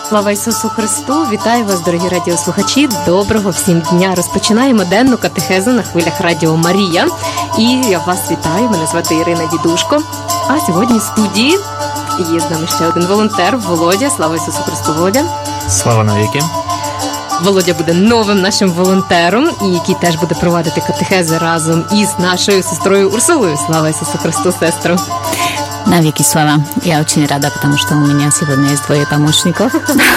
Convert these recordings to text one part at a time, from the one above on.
Слава Ісусу Христу! Вітаю вас, дорогі радіослухачі! Доброго всім дня! Розпочинаємо денну катехезу на хвилях Радіо Марія. І я вас вітаю, мене звати Ірина Дідушко. А сьогодні в студії є з нами ще один волонтер, Володя. Слава Ісусу Христу, Володя! Слава навіки! Володя буде новим нашим волонтером, і який теж буде проводити катехези разом із нашою сестрою Урсулою. Слава Ісусу Христу, сестру! Навеки слава. Я очень рада, потому что у меня сегодня есть двое помощников.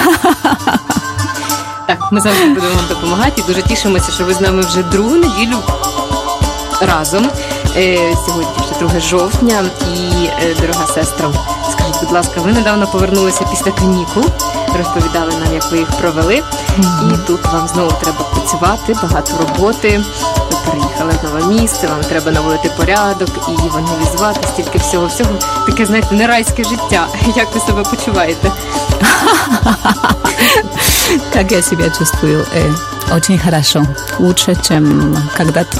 Так, ми завжди будемо вам допомагати. Дуже тішимося, що ви з нами вже другу неділю разом. Сьогодні вже 2 жовтня. І, дорога сестра, скажіть, будь ласка, ви недавно повернулися після канікул, розповідали нам, як ви їх провели. І тут вам знову треба працювати, багато роботи. Ви переїхали в нове місце, вам треба наводити порядок і евангелізувати, стільки всього. Таке, знаєте, не райське життя. Як ви себе почуваєте? Как я себя чувствую? Очень хорошо. Лучше, чем когда-то.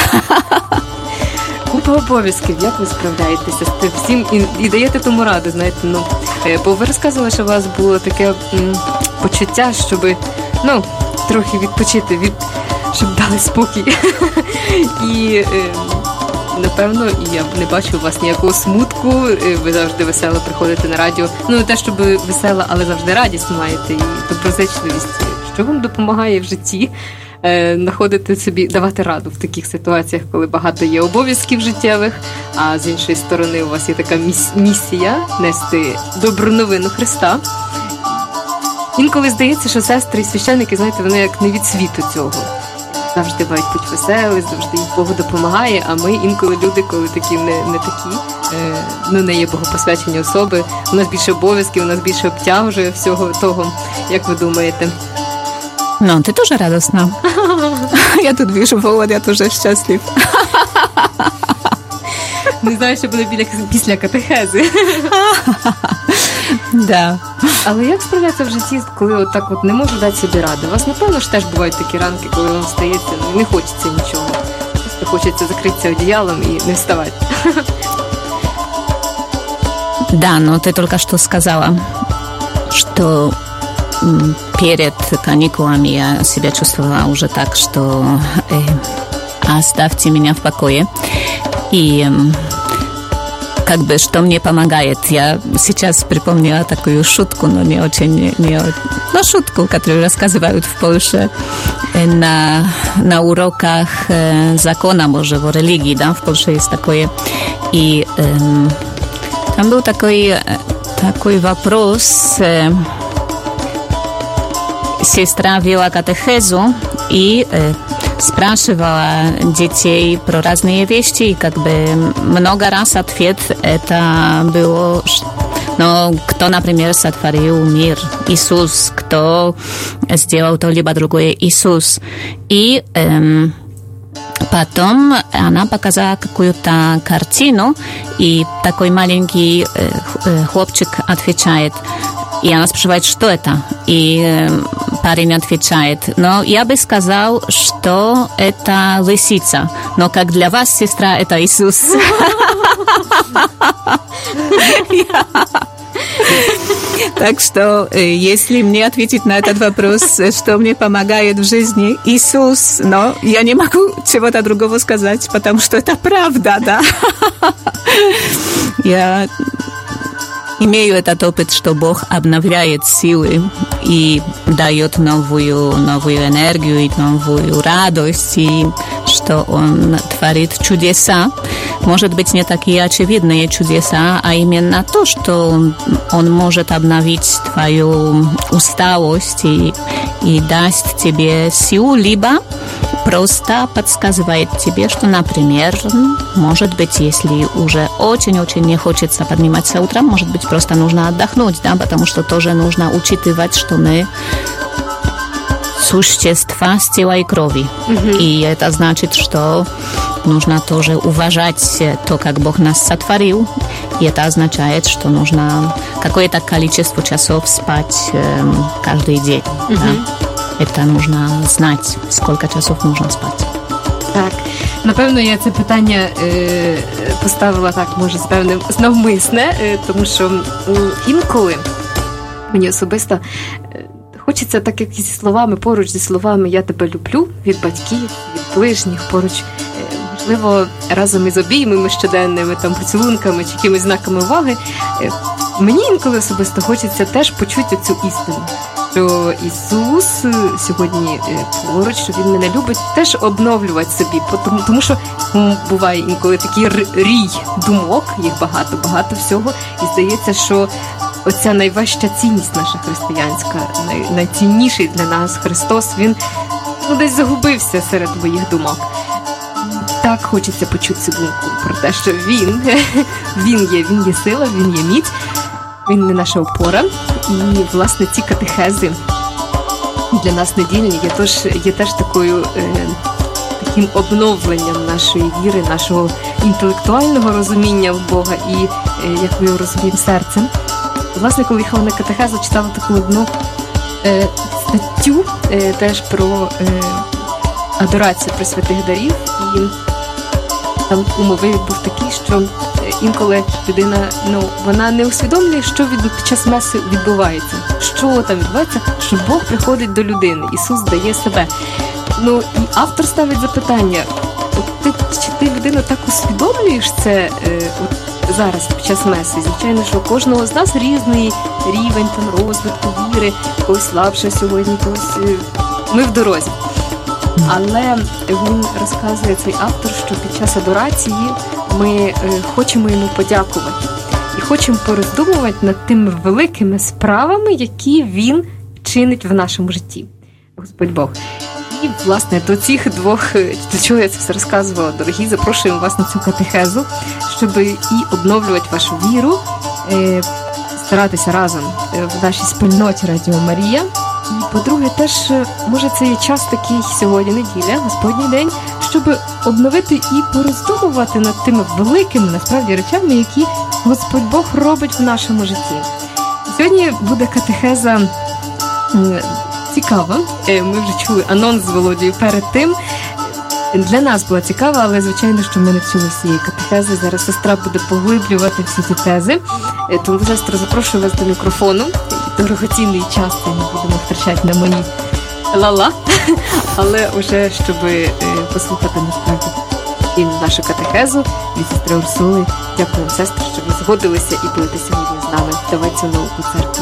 Купа обов'язків, як ви справляєтеся з тим всім і даєте тому раду, знаєте, бо ви розказували, що у вас було таке почуття, щоб, трохи відпочити, щоб дали спокій. І, напевно, я не бачу у вас ніякого смутку, ви завжди весело приходите на радіо. Не те, щоб весело, але завжди радість маєте і доброзичливість. Що вам допомагає в житті знаходити собі, давати раду в таких ситуаціях, коли багато є обов'язків життєвих, а з іншої сторони у вас є така місія нести добру новину Христа. Інколи здається, що сестри і священники, знаєте, вони як не від світу цього. Завжди мають бути веселі, завжди їм Богу допомагає, а ми інколи люди, коли такі не такі, не є богопосвячені особи, у нас більше обов'язків, у нас більше обтяжує всього того, як ви думаєте. Ты тоже радостна. Я тут вижу, Володя тоже счастлив. Не знаю, що буде після катехези. Да. Але як справляться в житті, коли отак не можу дати собі ради? У вас, напевно, ж теж бувають такі ранки, коли вам стається, не хочеться нічого. Просто хочеться закритися одіялом і не вставати. Да, но ты только что сказала, что перед каникулами я себя чувствовала уже так, что оставьте меня в покое. И что мне помогает. Я сейчас припомнила такую шутку, но не очень... шутку, которую рассказывают в Польше на уроках закона, может, в религии, да, в Польше есть такое. И там был такой вопрос... Сестра вела катехезу и спрашивала детей про разные вещи, и много раз ответ это было, кто, например, сотворил мир? Иисус. Кто сделал то либо другое? Иисус. И потом она показала какую-то картину, и такой маленький хлопчик отвечает. И она спрашивает, что это? И парень отвечает, я бы сказал, что это лисица. Но как для вас, сестра, это Иисус. Так что, если мне ответить на этот вопрос, что мне помогает в жизни Иисус, но я не могу чего-то другого сказать, потому что это правда, да. Я имею этот опыт, что Бог обновляет силы и дает новую энергию и новую радость, и что Он творит чудеса. Может быть, не такие очевидные чудеса, а именно то, что Он может обновить твою усталость и даст тебе силу, либо просто подсказывает тебе, что, например, может быть, если уже очень-очень не хочется подниматься утром, может быть, просто нужно отдохнуть, да, потому что тоже нужно учитывать, что мы существа с тела и крови. И это значит, что нужно тоже уважать то, как Бог нас сотворил. И это означает, что нужно какое-то количество часов спать каждый день. Да? Это нужно знать, сколько часов нужно спать. Так, напевно, я це питання поставила так, може, з певним навмисне, тому що інколи Мені особисто хочеться, так як зі словами, поруч зі словами «я тебе люблю» від батьків, від ближніх, поруч, можливо, разом із обіймами щоденними, там, поцілунками чи якимись знаками уваги, мені інколи особисто хочеться теж почути цю істину, що Ісус сьогодні поруч, що Він мене любить, теж обновлювати собі, тому що буває інколи такий рій думок, їх багато всього, і здається, що оця найважча цінність наша християнська, найцінніший для нас Христос, Він десь загубився серед моїх думок. Так хочеться почути цю думку про те, що Він є сила, Він є міць, Він не наша опора. І, власне, ці катехези для нас недільні є теж таким обновленням нашої віри, нашого інтелектуального розуміння в Бога і, як ми його розуміємо, серцем. Власне, коли їхала на катехезу, читала таку одну статтю теж про адорацію пресвятих дарів, і там умовив був такий, що інколи людина, вона не усвідомлює, що під час меси відбувається. Що там відбувається? Що Бог приходить до людини, Ісус дає себе. І автор ставить запитання, чи ти, людина, так усвідомлюєш це зараз під час меси? Звичайно, що у кожного з нас різний рівень розвитку віри, когось слабше сьогодні, когось ми в дорозі. Але він розказує, цей автор, що під час адорації ми хочемо йому подякувати. І хочемо пороздумувати над тими великими справами, які він чинить в нашому житті. Господь Бог. І, власне, до цих двох, до чого я це все розказувала, дорогі, запрошуємо вас на цю катехезу, щоб і обновлювати вашу віру, старатися разом в нашій спільноті Радіо Марія. І, по-друге, теж, може, це є час такий сьогодні, неділя, Господній день, щоб обновити і пороздумувати над тими великими, насправді, речами, які Господь Бог робить в нашому житті. Сьогодні буде катехеза цікава. Ми вже чули анонс з Володією перед тим. Для нас була цікава, але, звичайно, що ми не чули всієї катехези. Зараз сестра буде поглиблювати всі ці тези. Тому, сестро, запрошую вас до мікрофону. Дорогоцінний час ми будемо втрачати на мої ла-ла. Але вже, щоб послухати насправді і нашу катехезу від сестри Урсули. Дякую вам, сестри, що ви згодилися і будете сьогодні з нами давати цю науку церкви.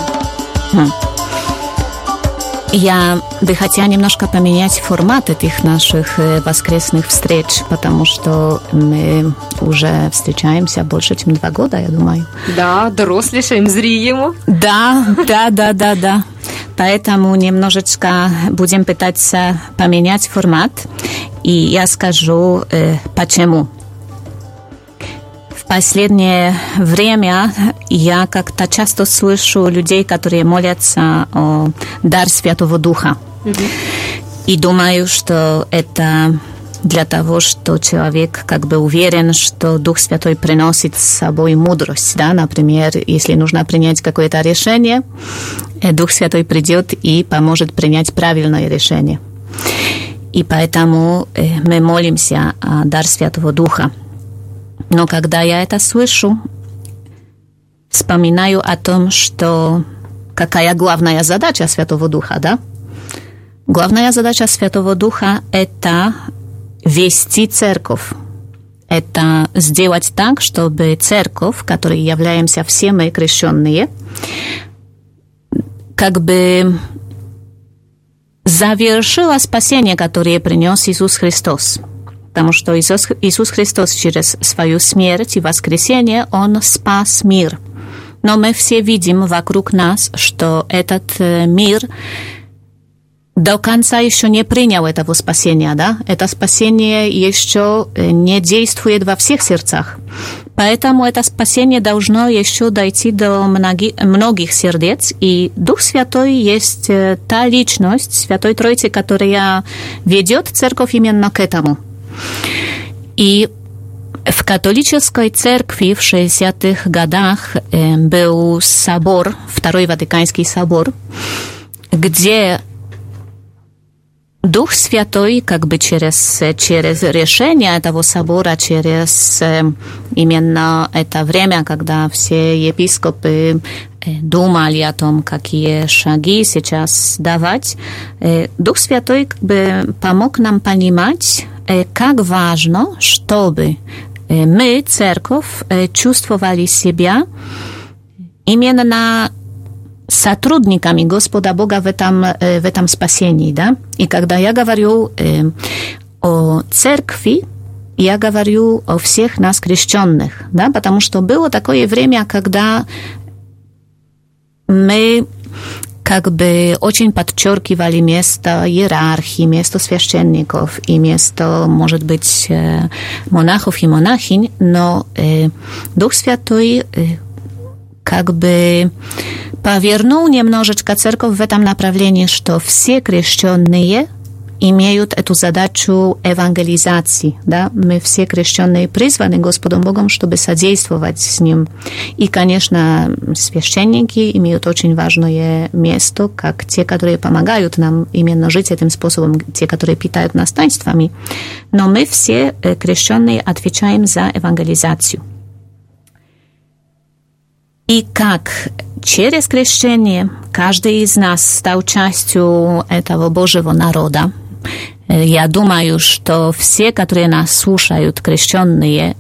Я бы хотела немножко поменять формат этих наших воскресных встреч, потому что мы уже встречаемся больше, чем 2 года, я думаю. Да, дорослішаємо, зріємо. Да. Поэтому немножечко будем пытаться поменять формат, и я скажу, почему. В последнее время я как-то часто слышу людей, которые молятся о дар Святого Духа. И думаю, что это для того, что человек как бы уверен, что Дух Святой приносит с собой мудрость. Да? Например, если нужно принять какое-то решение, Дух Святой придет и поможет принять правильное решение. И поэтому мы молимся о дар Святого Духа. Но когда я это слышу, вспоминаю о том, что какая главная задача Святого Духа, да? Главная задача Святого Духа – это вести церковь. Это сделать так, чтобы церковь, которой являемся все мы крещенные, как бы завершила спасение, которое принес Иисус Христос. Потому что Иисус Христос через свою смерть и воскресение, Он спас мир. Но мы все видим вокруг нас, что этот мир до конца еще не принял этого спасения, да? Это спасение еще не действует во всех сердцах. Поэтому это спасение должно еще дойти до многих сердец. И Дух Святой есть та личность Святой Троицы, которая ведет церковь именно к этому. И в католической церкви в 60-х годах был собор, Второй Ватиканский собор, где Дух Святой как бы через решение этого собора, через именно это время, когда все епископы думали о том, какие шаги сейчас давать, Дух Святой как бы помог нам понимать, как важно, чтобы мы, церковь, чувствовали себя именно сотрудниками Господа Бога в этом спасении, да? И когда я говорю о церкви, я говорю о всех нас крещенных, да? Потому что было такое время, когда мы как бы очень подчеркивали место иерархии, место священников и место, может быть, монахов и монахинь, но Дух Святой как бы повернул немножечко церковь в этом направлении, что все крещенные имеют эту задачу евангелизации, да, мы все крещенные призваны Господом Богом, чтобы содействовать с Ним. И, конечно, священники имеют очень важное место, как те, которые помогают нам именно жить этим способом, те, которые питают нас таинствами. Но мы все крещенные отвечаем за евангелизацию. И как через крещение каждый из нас стал частью этого Божьего народа, я думаю, что все, которые нас слушают, крещенные,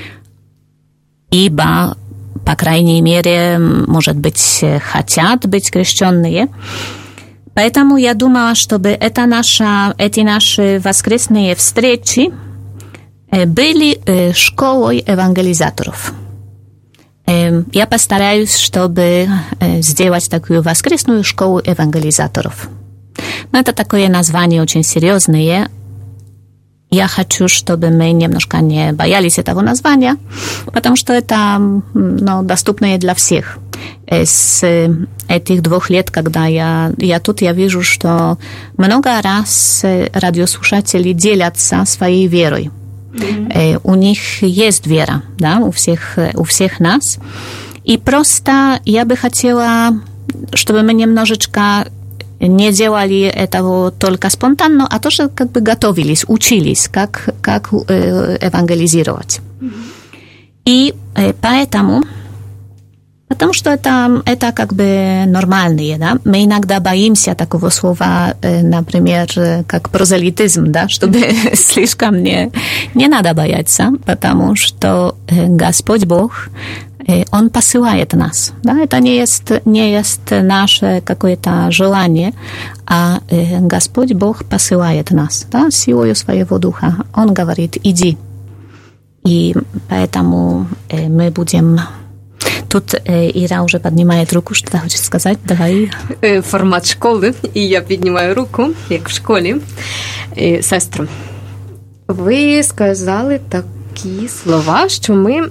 ибо, по крайней мере, может быть, хотят быть крещенные. Поэтому я думала, чтобы эти наши воскресные встречи были школой евангелизаторов. Я постараюсь, чтобы сделать такую воскресную школу евангелизаторов. Но это такое название очень серьезное. Я хочу, чтобы мы немножко не боялись этого названия, потому что это доступно для всех. С этих 2 лет, когда я тут, я вижу, что много раз радиослушатели делятся своей верой. У них есть вера, да, у всех нас. И просто я бы хотела, чтобы мы немножечко не делали этого только спонтанно, а тоже как бы готовились, учились, как евангелизировать. И поэтому, потому что это как бы нормальное, да? Мы иногда боимся такого слова, например, как прозелитизм, да? Чтобы слишком не надо бояться, потому что Господь Бог, Он посылает нас, да? Это не есть наше какое-то желание, а Господь Бог посылает нас, да? Силою своего Духа. Он говорит: иди. И поэтому мы будем... Тут Ира уже поднимает руку, что хочешь сказать? Давай. Формат школи, і я піднімаю руку, як в школі. Сестро, ви сказали такі слова, що ми,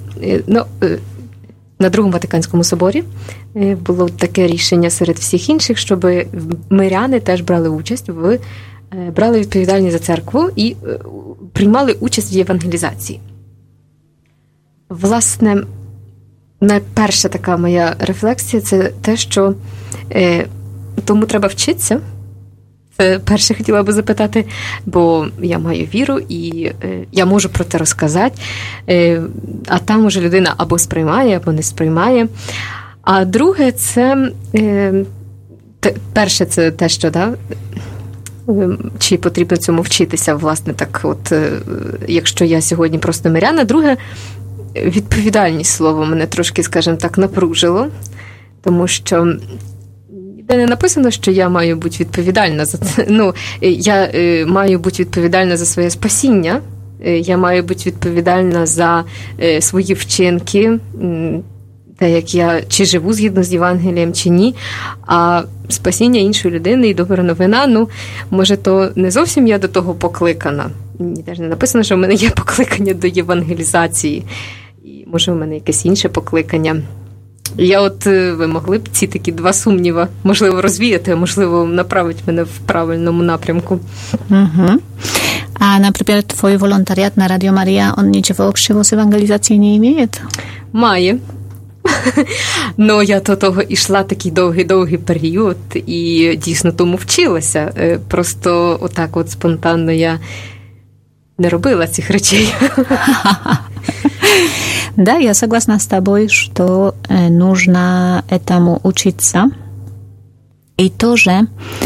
на Другому Ватиканському соборі було таке рішення серед всіх інших, щоб миряни теж брали участь, брали відповідальність за церкву і приймали участь в євангелізації. Власне, найперша така моя рефлексія – це те, що тому треба вчитися. Це перше хотіла би запитати, бо я маю віру і я можу про це розказати, а там уже людина або сприймає, або не сприймає. А друге – це перше – це те, що, да, чи потрібно цьому вчитися, власне, так от, якщо я сьогодні просто миряна. Друге – відповідальність, слово, мене трошки, скажімо так, напружило, тому що ніде не написано, що я маю бути відповідальна за це. Я маю бути відповідальна за своє спасіння, я маю бути відповідальна за свої вчинки, те, як я чи живу згідно з Євангелієм, чи ні, а спасіння іншої людини і добра новина, може, то не зовсім я до того покликана. Ніде ж не написано, що в мене є покликання до євангелізації. І, може, в мене якесь інше покликання. Ви могли б ці такі 2 сумніви, можливо, розвіяти, а можливо, направити мене в правильному напрямку. Угу. А, например, твой волонтариат на Радио Мария, он ничего общего с евангелизацией не имеет? Має. Но я до того йшла такий довгий період і дійсно тому вчилася. Просто отак от спонтанно я не робила цих речей. Да, я согласна с тобой, что нужно этому учиться. И тоже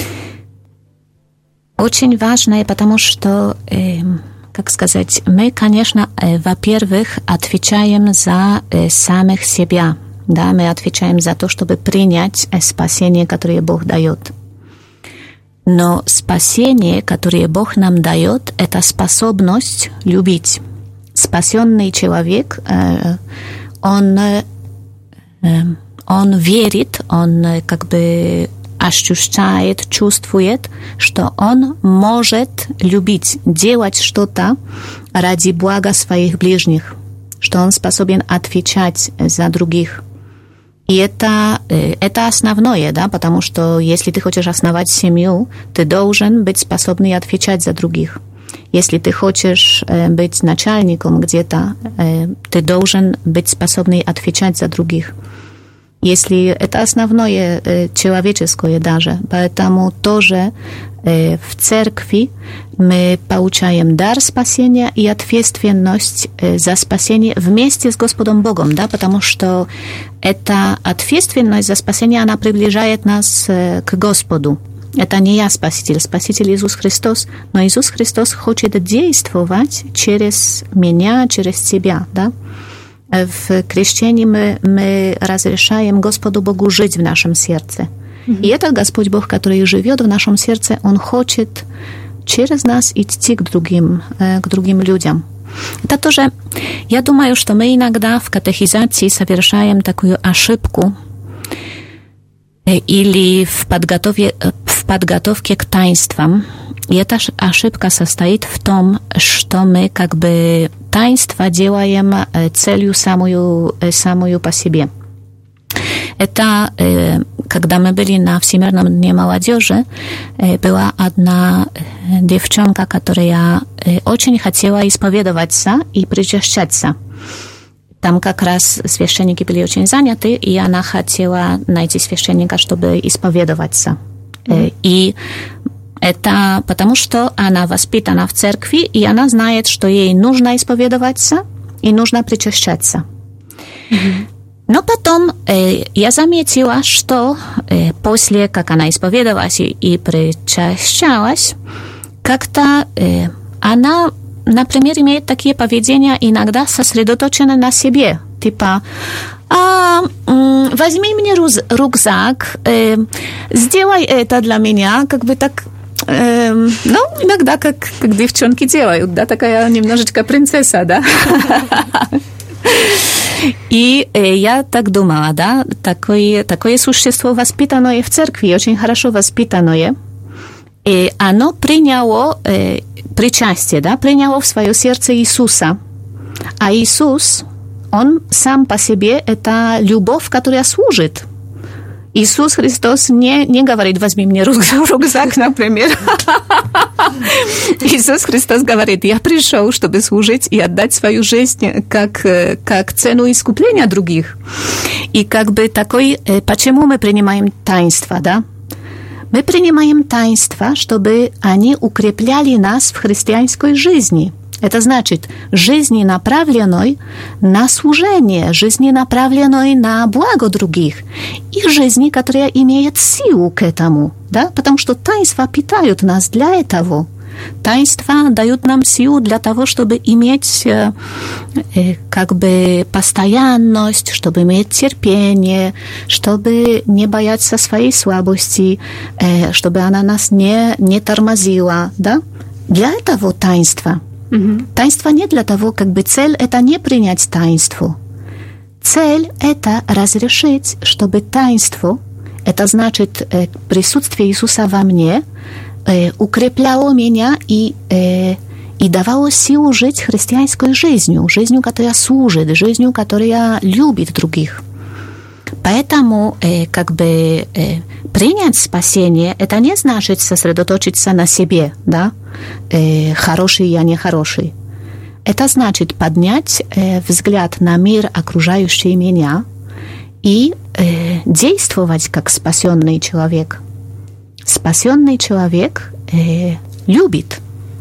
очень важно, потому что, как сказать, мы, конечно, во-первых, отвечаем за самих себя. Да, мы отвечаем за то, чтобы принять спасение, которое Бог дает. Но спасение, которое Бог нам дает, это способность любить. Спасенный человек, он верит, он как бы ощущает, чувствует, что он может любить, делать что-то ради блага своих ближних, что он способен отвечать за других. И это основное, да, потому что если ты хочешь основать семью, ты должен быть способный отвечать за других. Если ты хочешь быть начальником где-то, ты должен быть способный отвечать за других. Если это основное человеческое даже, поэтому тоже в церкви мы получаем дар спасения и ответственность за спасение вместе с Господом Богом, да, потому что эта ответственность за спасение, она приближает нас к Господу. Это не я Спаситель, Спаситель Иисус Христос, но Иисус Христос хочет действовать через меня, через тебя, да. В крещении мы разрешаем Господу Богу жить в нашем сердце. И этот Господь Бог, который живет в нашем сердце, Он хочет через нас идти к другим людям. Это тоже, я думаю, что мы иногда в катехизации совершаем такую ошибку или в подготовке к таинствам. И эта ошибка состоит в том, что мы как бы таинство делаем целью самую по себе. Это, когда мы были на Всемирном дне молодежи, была одна девчонка, которая очень хотела исповедоваться и причащаться. Там как раз священники были очень заняты, и она хотела найти священника, чтобы исповедоваться. И это потому, что она воспитана в церкви, и она знает, что ей нужно исповедоваться и нужно причащаться. Но потом я заметила, что после, как она исповедовалась и причащалась, как-то она, например, имеет такие поведения иногда сосредоточенные на себе. Типа, возьми мне рюкзак, сделай это для меня, как бы так. Ну, иногда, как девчонки делают, да, такая немножечко принцесса, да. И я так думала, да, такое существо воспитанное в церкви, очень хорошо воспитанное, и оно приняло причастие, да, приняло в свое сердце Иисуса. А Иисус, Он сам по себе, это любовь, которая служит. Иисус Христос не говорит, возьми мне рюкзак, например. Иисус Христос говорит, я пришел, чтобы служить и отдать свою жизнь как цену искупления других. И как бы почему мы принимаем таинства, да? Мы принимаем таинства, чтобы они укрепляли нас в христианской жизни. Это значит, жизни, направленной на служение, жизни, направленной на благо других, и жизни, которая имеет силу к этому, да? Потому что таинства питают нас для этого. Таинства дают нам силу для того, чтобы иметь как бы постоянность, чтобы иметь терпение, чтобы не бояться своей слабости, чтобы она нас не тормозила, да? Для этого таинства. Таинство не для того, как бы цель – это не принять таинство. Цель – это разрешить, чтобы таинство, это значит присутствие Иисуса во мне, укрепляло меня и давало силу жить христианской жизнью, которая служит, жизнью, которая любит других. Поэтому как бы принять спасение, это не значит сосредоточиться на себе, да, хороший я не хороший. Это значит поднять взгляд на мир, окружающий меня, и действовать как спасенный человек. Спасенный человек любит.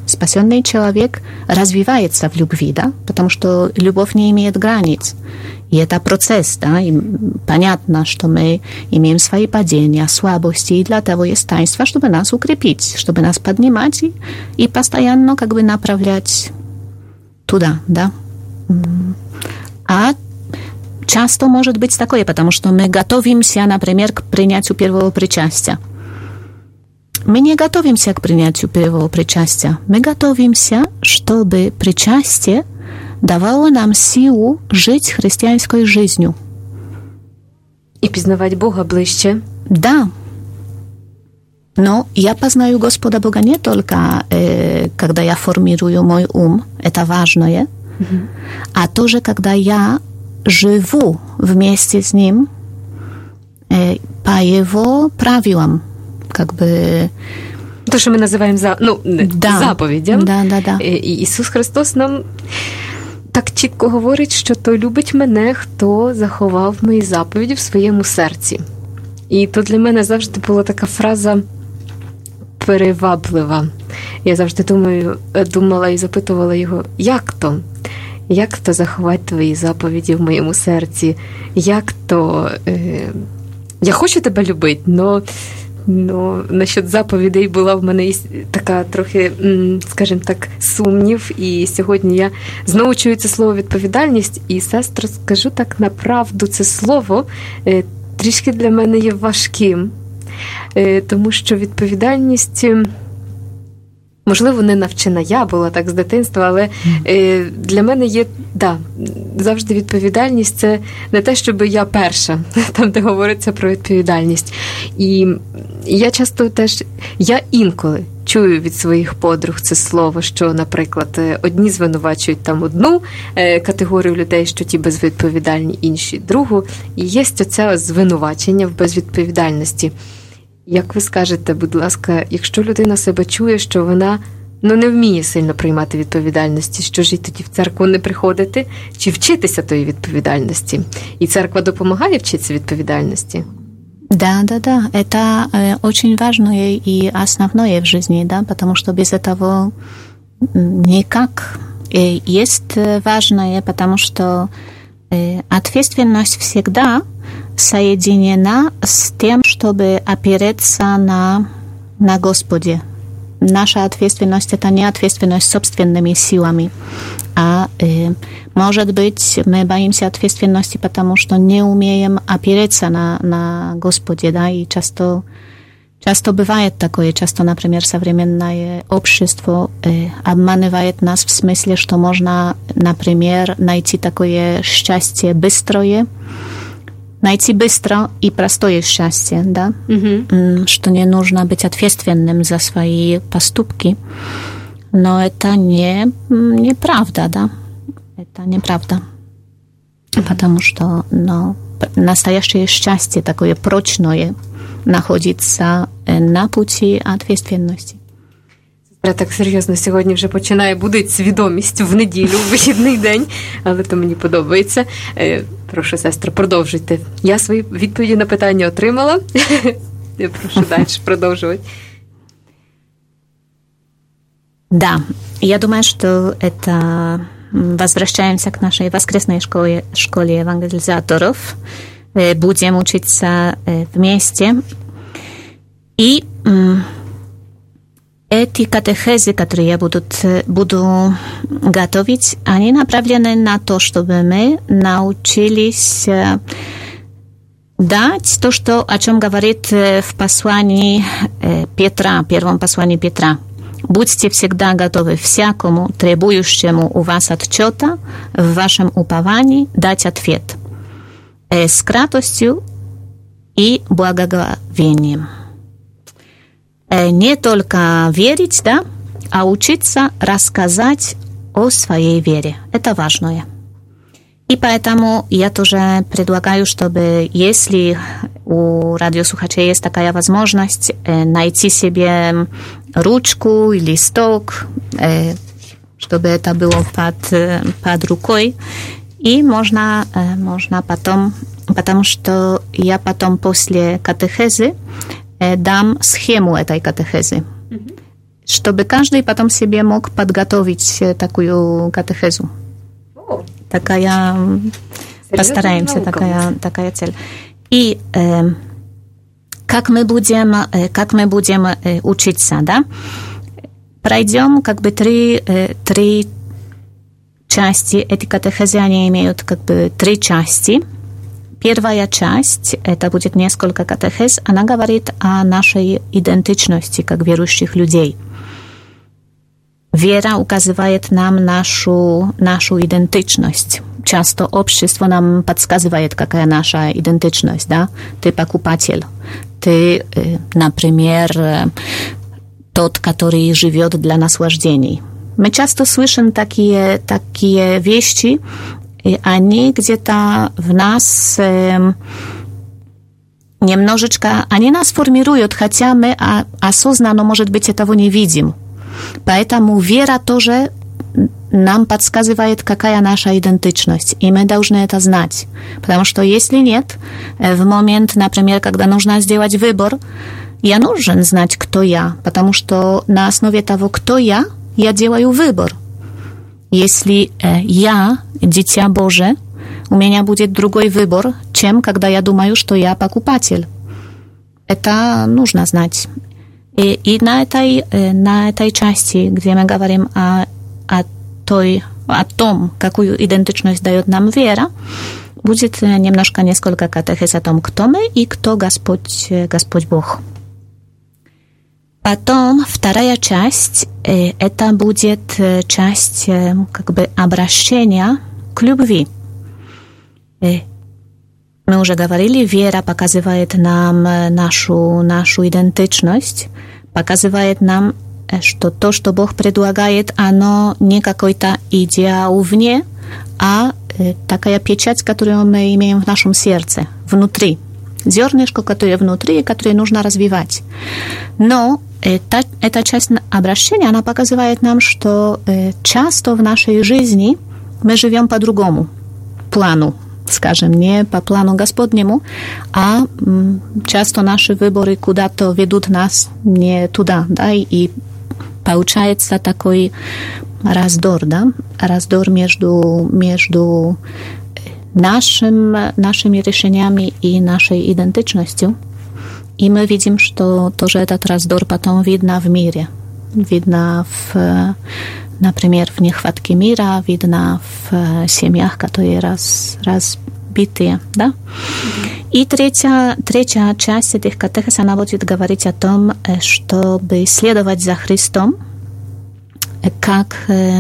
Спасенный человек развивается в любви, да, потому что любовь не имеет границ. И это процесс, да, и понятно, что мы имеем свои падения, слабости, и для того есть таинство, чтобы нас укрепить, чтобы нас поднимать и постоянно как бы направлять туда, да. А часто может быть такое, потому что мы готовимся, например, к принятию первого причастия. Мы не готовимся к принятию первого причастия. Мы готовимся, чтобы причастие давало нам силу жить христианской жизнью. И познавать Бога ближе. Да. Но я познаю Господа Бога не только, когда я формирую мой ум, это важное, а тоже, когда я живу вместе с Ним по Его правилам. Как бы... То, що ми називаємо заповідям. Да. І Ісус Христос нам так чітко говорить, що то любить мене, хто заховав мої заповіді в своєму серці. І то для мене завжди була така фраза переваблива. Я завжди думала і запитувала його, як то? Як то заховати твої заповіді в моєму серці? Як то... Я хочу тебе любити, но насчет заповідей була в мене така трохи, скажімо так, сумнів. І сьогодні я знову чую це слово «відповідальність». І, сестро, скажу так, направду, це слово трішки для мене є важким. Тому що відповідальність... Можливо, не навчена я була так з дитинства, але для мене є, завжди відповідальність – це не те, щоб я перша, там, де говориться про відповідальність. І я часто я інколи чую від своїх подруг це слово, що, наприклад, одні звинувачують там одну категорію людей, що ті безвідповідальні, інші – другу. І є оце звинувачення в безвідповідальності. Як ви скажете, будь ласка, якщо людина себе чує, що вона не вміє сильно приймати відповідальності, що ж їй тоді в церкву не приходити, чи вчитися тої відповідальності? І церква допомагає вчитися відповідальності? Да. Это очень важное и основное в жизни, да, потому что без этого никак. Есть важное, потому что ответственность всегда соединена с тем, чтобы опереться на Господе. Наша ответственность – это не ответственность собственными силами, а может быть, мы боимся ответственности, потому что не умеем опереться на Господе, да, и часто бывает такое, часто, например, современное общество обманывает нас в смысле, что можно, например, найти такое счастье быстрое, найти быстро и простое счастье, да, что не нужно быть ответственным за свои поступки. Но это неправда, да, это неправда. Потому что настоящее счастье, такое прочное, находиться на пути ответственности. Я так серйозно сьогодні вже починає будити свідомість в неділю, в вихідний день, але то мені подобається. Прошу, сестро, продовжуйте. Я свої відповіді на питання отримала. Я прошу далі продовжувати. Да, я думаю, что это... Возвращаемся к нашей воскресной школе евангелизаторов. Будем учиться вместе. И эти катехезы, которые я буду готовить, они направлены на то, чтобы мы научились дать то, о чем говорит в послании Петра, первом послании Петра. Будьте всегда готовы всякому, требующему у вас отчета, в вашем уповании дать ответ с кратостью и благоговением. Не только верить, да, а учиться рассказать о своей вере. Это важное. И поэтому я тоже предлагаю, чтобы, если у радиослушателей есть такая возможность, найти себе ручку и листок, чтобы это было под рукой. И можно потом, потому что я потом после катехезы дам схему этой катехезы. чтобы каждый потом себе мог подготовить такую катехезу. Такая, постараемся, такая цель. И как мы будем учиться, да? Пройдем как бы три части. Эти катехезы, они имеют как бы три части. Первая часть, это будет несколько катехез, она говорит о нашей идентичности как верующих людей. Вера указывает нам нашу идентичность. Часто общество нам подсказывает, какая наша идентичность, да? Ты покупатель. Ты, например, тот, который живет для наслаждений. Мы часто слышим такие вещи, и они где-то в нас немножечко, они нас формируют, хотя мы осознанно, может быть, этого не видим. Поэтому вера тоже нам подсказывает, какая наша идентичность, и мы должны это знать. Потому что если нет, в момент, например, когда нужно сделать выбор, я должен знать, кто я, потому что на основе того, кто я делаю выбор. Если я дитя Божие, у меня будет другой выбор, чем когда я думаю, что я покупатель. Это нужно знать. И на этой части, где мы говорим о том, какую идентичность дает нам вера, будет несколько катехез о том, кто мы и кто Господь Бог. Потом вторая часть, это будет часть как бы обращения к любви. Мы уже говорили, вера показывает нам нашу идентичность, показывает нам, что то, что Бог предлагает, оно не какой-то идеал вне, а такая печать, которую мы имеем в нашем сердце, внутри. Зернышко, которое внутри, которое нужно развивать. Но эта часть обращения, она показывает нам, что часто в нашей жизни мы живем по другому плану, скажем, не по плану Господнему, а часто наши выборы куда-то ведут нас не туда, да, и получается такой раздор, да, раздор между нашими решениями и нашей идентичностью. И мы видим, что тоже этот раздор потом видно в мире. Видно, например, в нехватке мира, видно в семьях, которые разбитые. Да? И третья часть этих катехез, она будет говорить о том, чтобы следовать за Христом, как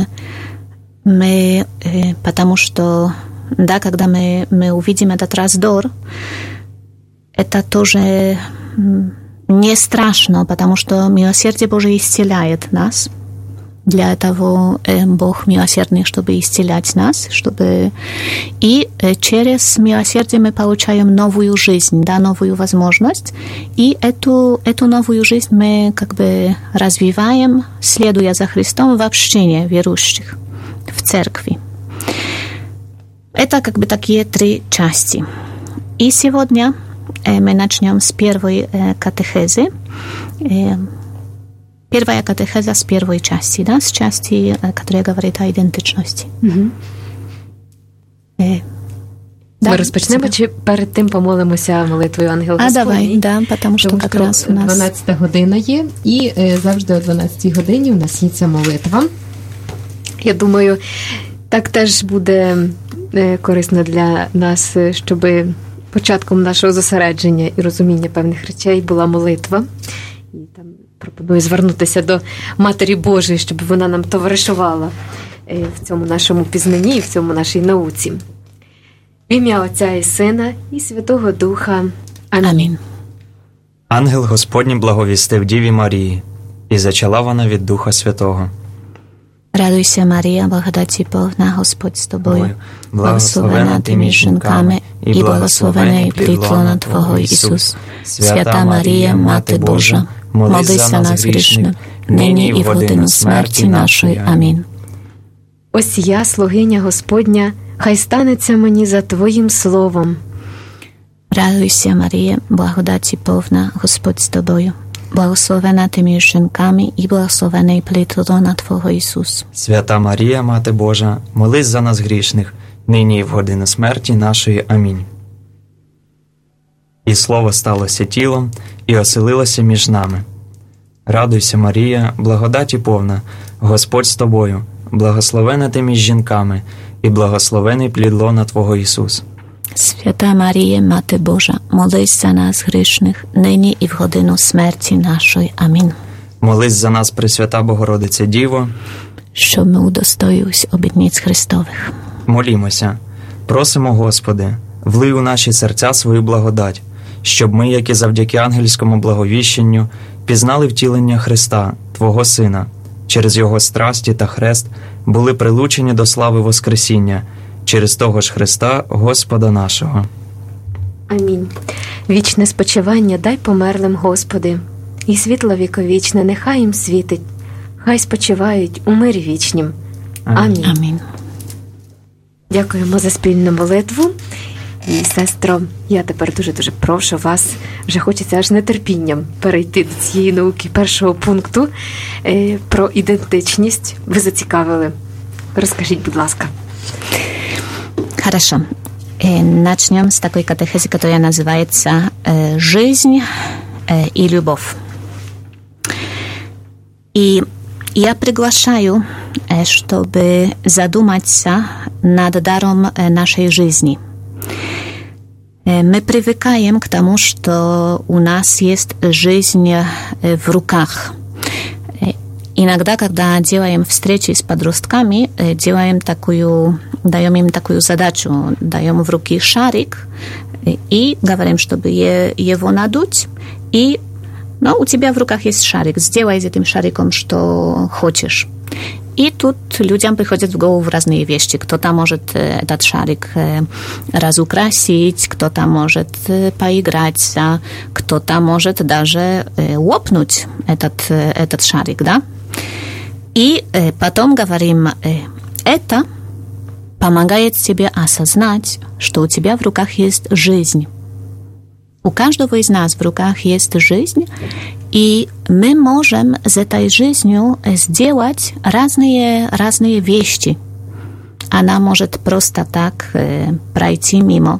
мы, потому что, да, когда мы увидим этот раздор, это тоже не страшно, потому что милосердие Божие исцеляет нас. Для этого Бог милосердный, чтобы исцелять нас, и через милосердие мы получаем новую жизнь, да, новую возможность, и эту новую жизнь мы как бы развиваем, следуя за Христом в общении верующих, в церкви. Это как бы такие три части. И сегодня мы начнем с первой катехезы. Первая катехеза с первой части, да, с части, которая говорит о идентичности. Угу. Ми розпочнемо, чи перед тим помолимося молитвою Ангел Господній? Давай, да, тому що якраз у нас 12 година є, і завжди о 12 годині у нас є ця молитва. Я думаю, так теж буде корисно для нас, щоб початком нашого зосередження і розуміння певних речей була молитва. І там пропоную звернутися до Матері Божої, щоб вона нам товаришувала в цьому нашому пізнанні, в цьому нашій науці. В ім'я Отця і Сина, і Святого Духа. Амінь. Ангел Господній благовістив Діві Марії, і зачала вона від Духа Святого. Радуйся, Марія, благодаті повна, Господь з тобою. Благословена ти між жінками, і благословений плід лона Твого, Ісус. Свята Марія, Мати Божа, молись за нас грішних, нині і в годину смерті нашої. Амінь. Ось я, слугиня Господня, хай станеться мені за Твоїм словом. Радуйся, Марія, благодаті повна, Господь з тобою. благословена ти між жінками, і благословений плід лона Твого Ісус. Свята Марія, Мати Божа, молись за нас грішних, нині і в годину смерті нашої. Амінь. І Слово сталося тілом і оселилося між нами. Радуйся, Марія, благодаті повна, Господь з тобою, благословена ти між жінками, і благословений плід лона Твого Ісус. Свята Марія, Мати Божа, молись за нас грішних, нині і в годину смерті нашої. Амінь. Молись за нас, Пресвята Богородице Діво, щоб ми удостоїлись обітниць Христових. Молімося, просимо, Господи, влий у наші серця свою благодать, щоб ми, як і завдяки ангельському благовіщенню, пізнали втілення Христа, Твого Сина, через Його страсті та хрест були прилучені до слави Воскресіння, через того ж Христа, Господа нашого. Амінь. Вічне спочивання дай померлим, Господи, і світло віковічне нехай їм світить, хай спочивають у мирі вічнім. Амінь. Амінь. Дякуємо за спільну молитву. І, сестро, я тепер дуже-дуже прошу вас, вже хочеться аж нетерпінням перейти до цієї науки першого пункту про ідентичність. Ви зацікавили. Розкажіть, будь ласка. Хорошо. Начнем с такой катехезы, которая называется «Жизнь и любовь». И я приглашаю, чтобы задуматься над даром нашей жизни. Мы привыкаем к тому, что у нас есть жизнь в руках. Иногда, когда делаем встречи с подростками, даем им такую задачу, даем в руки шарик и говорим, чтобы его надуть, и у тебя в руках есть шарик, сделай с этим шариком, что хочешь. И тут людям приходят в голову разные вещи. Кто-то может этот шарик разукрасить, кто-то может поиграться, кто-то может даже лопнуть этот шарик, да? И потом говорим, это помогает тебе осознать, что у тебя в руках есть жизнь. У каждого из нас в руках есть жизнь, и мы можем с этой жизнью сделать разные вещи. Она может просто так пройти мимо.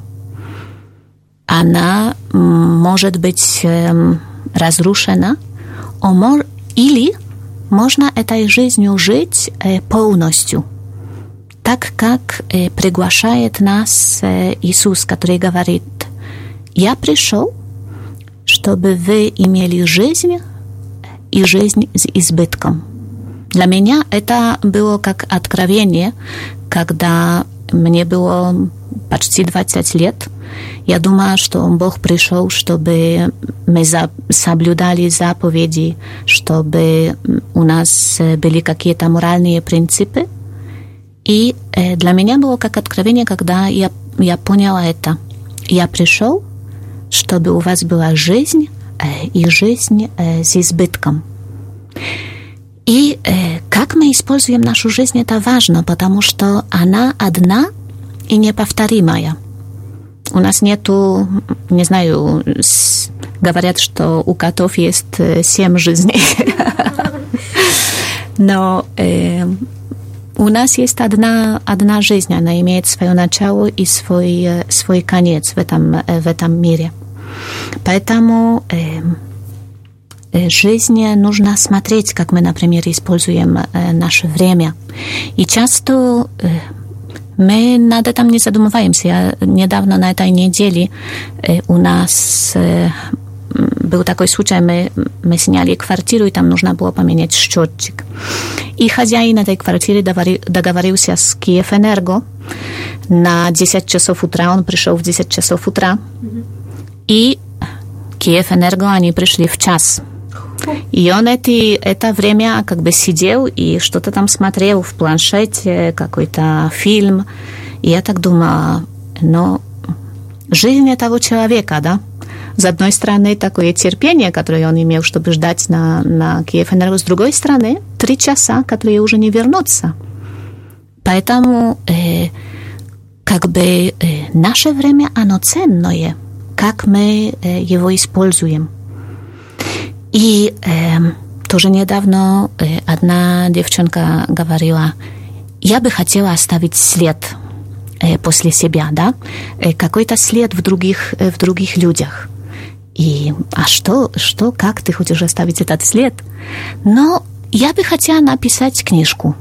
Она может быть разрушена, или можно этой жизнью жить полностью, так как приглашает нас Иисус, который говорит: «Я пришел, чтобы вы имели жизнь и жизнь с избытком». Для меня это было как откровение, когда мне было почти 20 лет. Я думала, что Бог пришел, чтобы мы соблюдали заповеди, чтобы у нас были какие-то моральные принципы. И для меня было как откровение, когда я поняла это. Я пришел, чтобы у вас была жизнь и жизнь с избытком. И как мы используем нашу жизнь, это важно, потому что она одна и неповторимая. У нас нету, не знаю, говорят, что у котов есть 7 жизней. Но у нас есть одна жизнь, она имеет свое начало и свой конец в этом мире. Поэтому жизнь нужно смотреть, как мы, например, используем наше время. И часто мы над этим не задумываемся. Я недавно на этой неделе у нас был такой случай, мы сняли квартиру, и там нужно было поменять счетчик. И хозяин этой квартиры договорился с Киевэнерго на 10 часов утра. Он пришел в 10 часов утра. И Киевэнерго, они пришли в час. И он это время как бы сидел и что-то там смотрел в планшете, какой-то фильм. И я так думала, жизнь этого человека, да? С одной стороны, такое терпение, которое он имел, чтобы ждать на Киевэнерго. С другой стороны, 3 часа, которые уже не вернутся. Поэтому как бы наше время, оно ценное, как мы его используем. И тоже недавно одна девчонка говорила, я бы хотела оставить след после себя, да, какой-то след в других людях. И, как ты хочешь оставить этот след? Но я бы хотела написать книжку.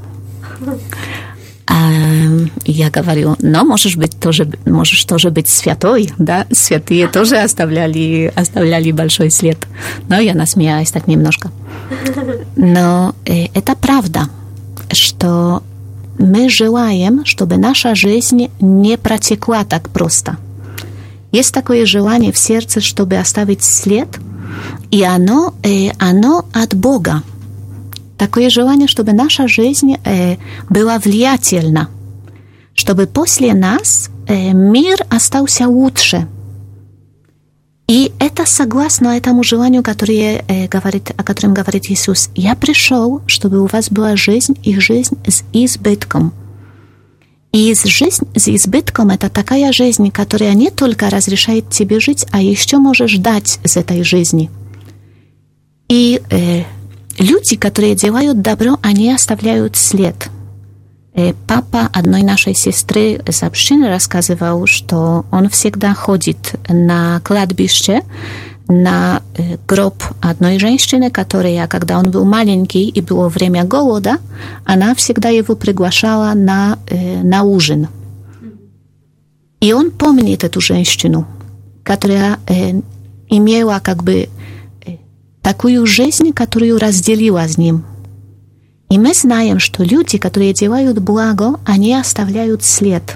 Я говорю, но можешь тоже быть святой, да, святые тоже оставляли большой след. Но я насмеялась так немножко. Но это правда, что мы желаем, чтобы наша жизнь не протекла так просто. Есть такое желание в сердце, чтобы оставить след, и оно от Бога. Такое желание, чтобы наша жизнь была влиятельна, чтобы после нас мир остался лучше. И это согласно этому желанию, о котором говорит Иисус. «Я пришел, чтобы у вас была жизнь, и жизнь с избытком». И жизнь с избытком – это такая жизнь, которая не только разрешает тебе жить, а еще можешь дать из этой жизни. И люди, которые делают добро, они оставляют след. Папа одной нашей сестры из общины рассказывал, что он всегда ходит на кладбище, на гроб одной женщины, которая, когда он был маленький и было время голода, она всегда его приглашала на ужин. И он помнит эту женщину, которая имела такую жизнь, которую разделила с ним. И мы знаем, что люди, которые делают благо, они оставляют след.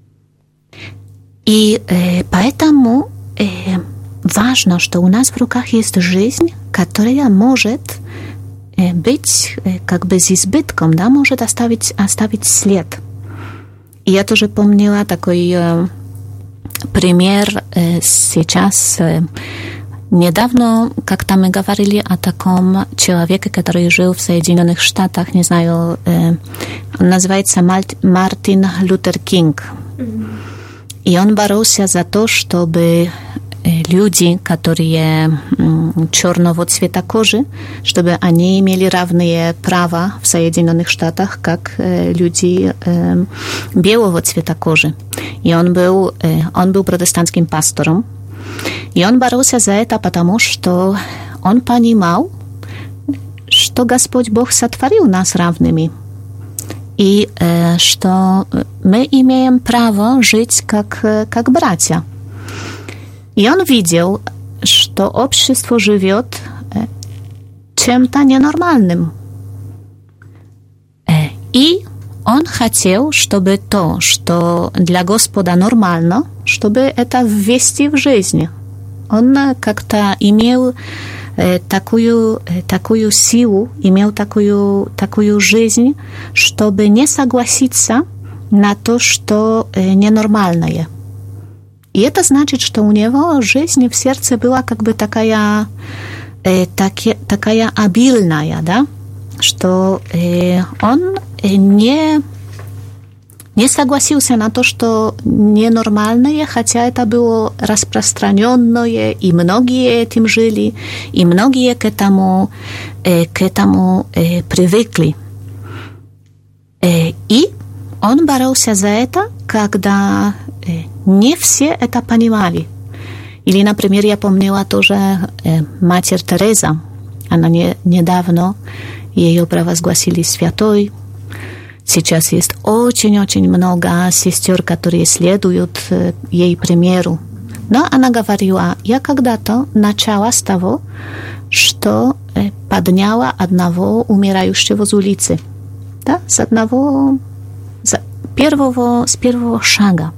И поэтому важно, что у нас в руках есть жизнь, которая может быть с избытком, да, может оставить след. И я тоже помнила такой пример сейчас. Недавно как-то мы говорили о таком человеке, который жил в Соединенных Штатах, не знаю, он называется Мартин Лютер Кинг. И он боролся за то, чтобы люди, которые черного цвета кожи, чтобы они имели равные права в Соединенных Штатах, как люди белого цвета кожи. И он был протестантским пастором. И он боролся за это, потому что он понимал, что Господь Бог сотворил нас равными, и что мы имеем право жить как братья. И он видел, что общество живет чем-то ненормальным. И он хотел, чтобы то, что для Господа нормально, чтобы это ввести в жизнь. Он как-то имел такую силу, имел такую жизнь, чтобы не согласиться на то, что ненормальное. И это значит, что у него жизнь в сердце была такая обильная, да? Что он не согласился на то, что ненормальное, хотя это было распространенное, и многие этим жили, и многие к этому привыкли. И он боролся за это, когда не все это понимали. Или, например, я помнила тоже Матерь Тереза. Она недавно, ее провозгласили святой. Сейчас есть очень-очень много сестер, которые следуют ей примеру. Но она говорила, я когда-то начала с того, что подняла одного умирающего с улицы. Да? С первого шага.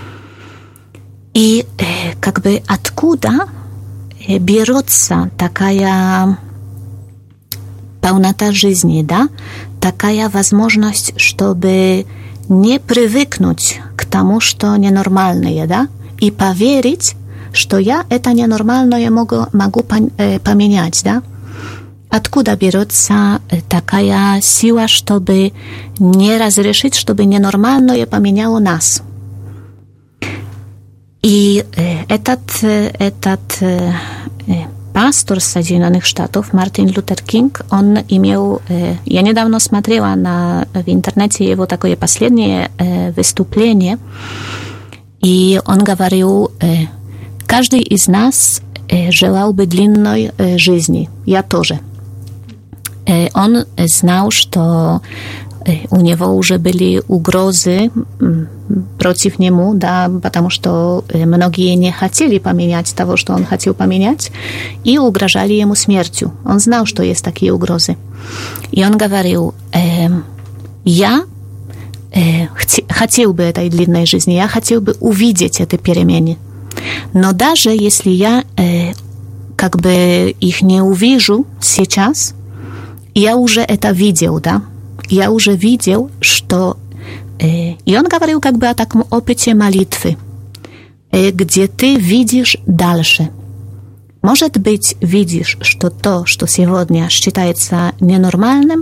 И откуда берется такая полнота жизни, да? Такая возможность, чтобы не привыкнуть к тому, что ненормальное, да? И поверить, что я это ненормальное могу поменять, да? Откуда берется такая сила, чтобы не разрешить, чтобы ненормальное поменяло нас? И этот пастор Соединенных Штатов Мартин Лютер Кинг, он имел... Я недавно смотрела в интернете его такое последнее выступление, и он говорил, каждый из нас желал бы длинной жизни, я тоже. Он знал, что у него уже были угрозы против него, да, потому что многие не хотели поменять того, что он хотел поменять, и угрожали ему смертью. Он знал, что есть такие угрозы. И он говорил, я хотел бы этой длинной жизни, я хотел бы увидеть эти перемены. Но даже если я как бы их не увижу сейчас, я уже это видел, да, я уже видел, что... И он говорил как бы о таком опыте молитвы, где ты видишь дальше. Может быть, видишь, что то, что сегодня считается ненормальным,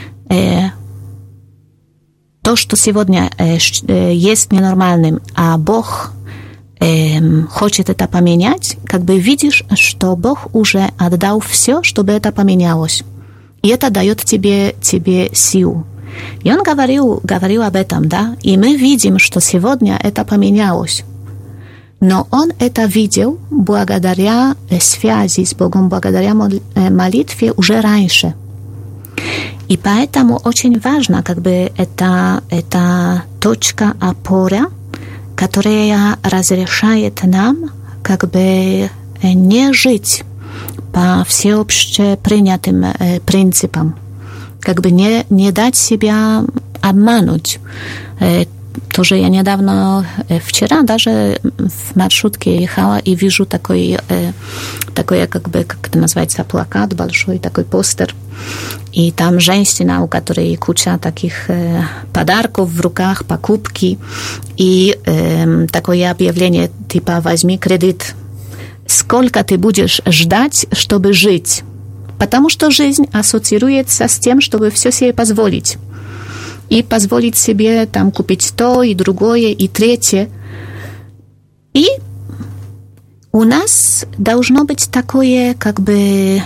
то, что сегодня есть ненормальным, а Бог хочет это поменять, как бы видишь, что Бог уже отдал все, чтобы это поменялось. И это дает тебе силу. И он говорил об этом, да, и мы видим, что сегодня это поменялось. Но он это видел благодаря связи с Богом, благодаря молитве уже раньше. И поэтому очень важно, как бы, эта точка опоры, которая разрешает нам, как бы, не жить по всеобще принятым принципам, как бы не дать себя обмануть. Тоже я недавно, вчера даже в маршрутке ехала и вижу такой как бы, как это называется, плакат большой, такой постер. И там женщина, у которой куча таких подарков в руках, покупки. И такое объявление типа «возьми кредит». Сколько ты будешь ждать, чтобы жить? Потому что жизнь ассоциируется с тем, чтобы все себе позволить. И позволить себе там купить то, и другое, и третье. И у нас должно быть такое, как бы,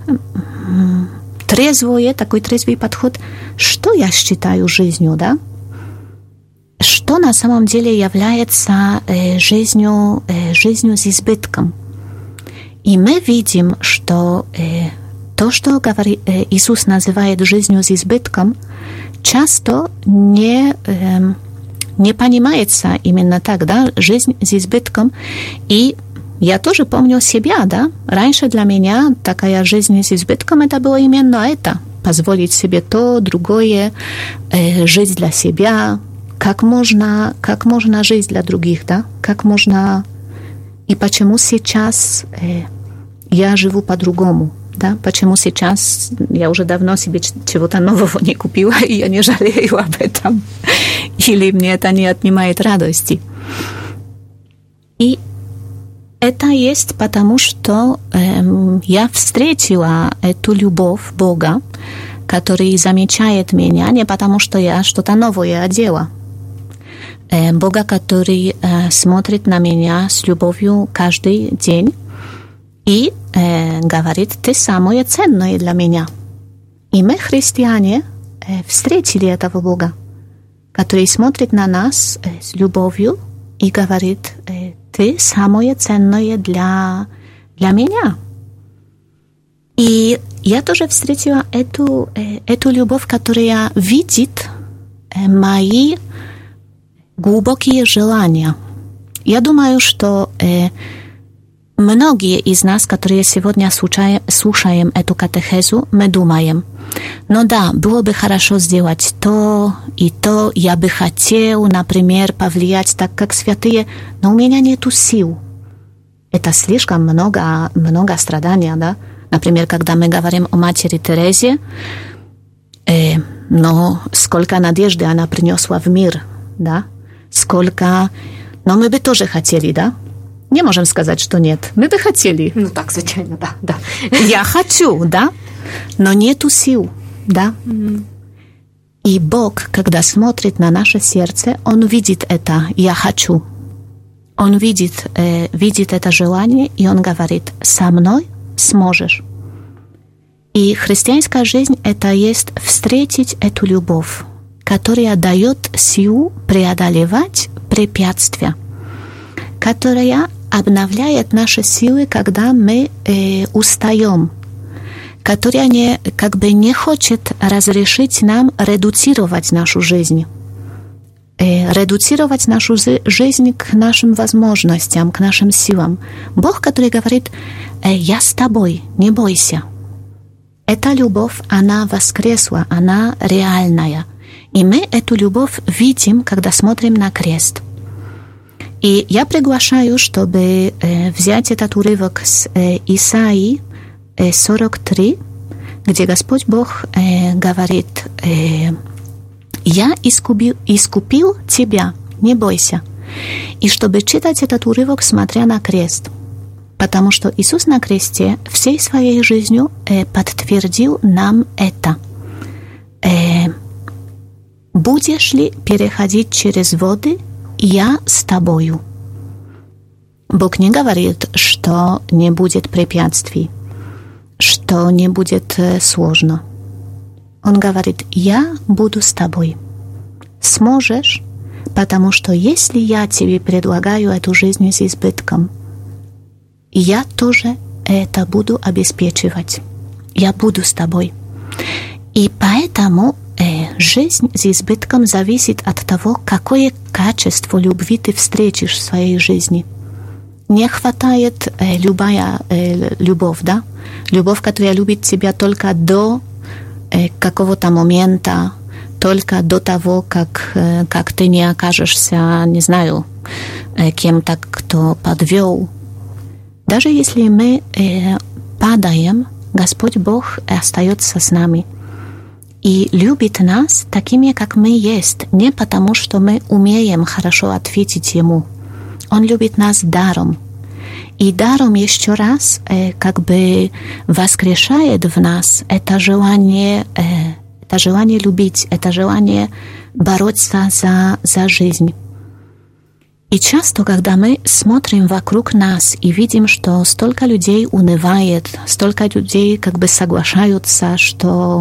такой трезвый подход. Что я считаю жизнью, да? Что на самом деле является жизнью с избытком? И мы видим, что то, что Иисус называет жизнью с избытком, часто не понимается именно так, да, жизнь с избытком. И я тоже помню себя, да, раньше для меня такая жизнь с избытком, это было именно это, позволить себе то, другое, жить для себя, как можно жить для других, да, как можно, и почему сейчас я живу по-другому. Да, почему сейчас я уже давно себе чего-то нового не купила, и я не жалею об этом. Или мне это не отнимает радости. И это есть потому, что я встретила эту любовь Бога, который замечает меня, не потому, что я что-то новое одела. Бога, который смотрит на меня с любовью каждый день, и говорит, ты самое ценное для меня. И мы, христиане, встретили этого Бога, который смотрит на нас с любовью и говорит, ты самое ценное для меня. И я тоже встретила эту любовь, которая видит мои глубокие желания. Я думаю, что многие из нас, которые сегодня слушаем эту катехезу, мы думаем, ну да, было бы хорошо сделать то и то, я бы хотел, например, повлиять так, как святые, но у меня нету сил. Это слишком много страдания, да? Например, когда мы говорим о матери Терезе, но сколько надежды она принесла в мир, да? Но мы бы тоже хотели, да? Не можем сказать, что нет. Мы бы хотели. Ну так, звичайно, да. Я хочу, да? Но нету сил, да? Mm-hmm. И Бог, когда смотрит на наше сердце, Он видит это «я хочу». Он видит это желание, и Он говорит «со мной сможешь. И христианская жизнь – это есть встретить эту любовь, которая дает силу преодолевать препятствия, которая обновляет наши силы, когда мы устаем, которая не хочет разрешить нам редуцировать нашу жизнь. Редуцировать нашу жизнь к нашим возможностям, к нашим силам. Бог, который говорит: «Я с тобой, не бойся». Эта любовь, она воскресла, она реальная. И мы эту любовь видим, когда смотрим на крест. И я приглашаю, чтобы взять этот урывок с Исаии 43, где Господь Бог говорит: «Я искупил тебя, не бойся». И чтобы читать этот урывок, смотря на крест. Потому что Иисус на кресте всей своей жизнью подтвердил нам это. «Будешь ли переходить через воды, я с тобою». Бог не говорит, что не будет препятствий, что не будет сложно. Он говорит: «Я буду с тобой». Сможешь, потому что если я тебе предлагаю эту жизнь с избытком, я тоже это буду обеспечивать. Я буду с тобой. И поэтому жизнь с избытком зависит от того, какое качество любви ты встретишь в своей жизни. Не хватает любая любовь, да? Любовь, которая любит тебя только до какого-то момента, только до того, как ты не окажешься, не знаю, кем-то, кто подвел. Даже если мы падаем, Господь Бог остается с нами и любит нас такими, как мы есть, не потому, что мы умеем хорошо ответить Ему. Он любит нас даром. И даром еще раз как бы воскрешает в нас это желание любить, это желание бороться за жизнь. И часто, когда мы смотрим вокруг нас и видим, что столько людей унывает, столько людей как бы соглашаются, что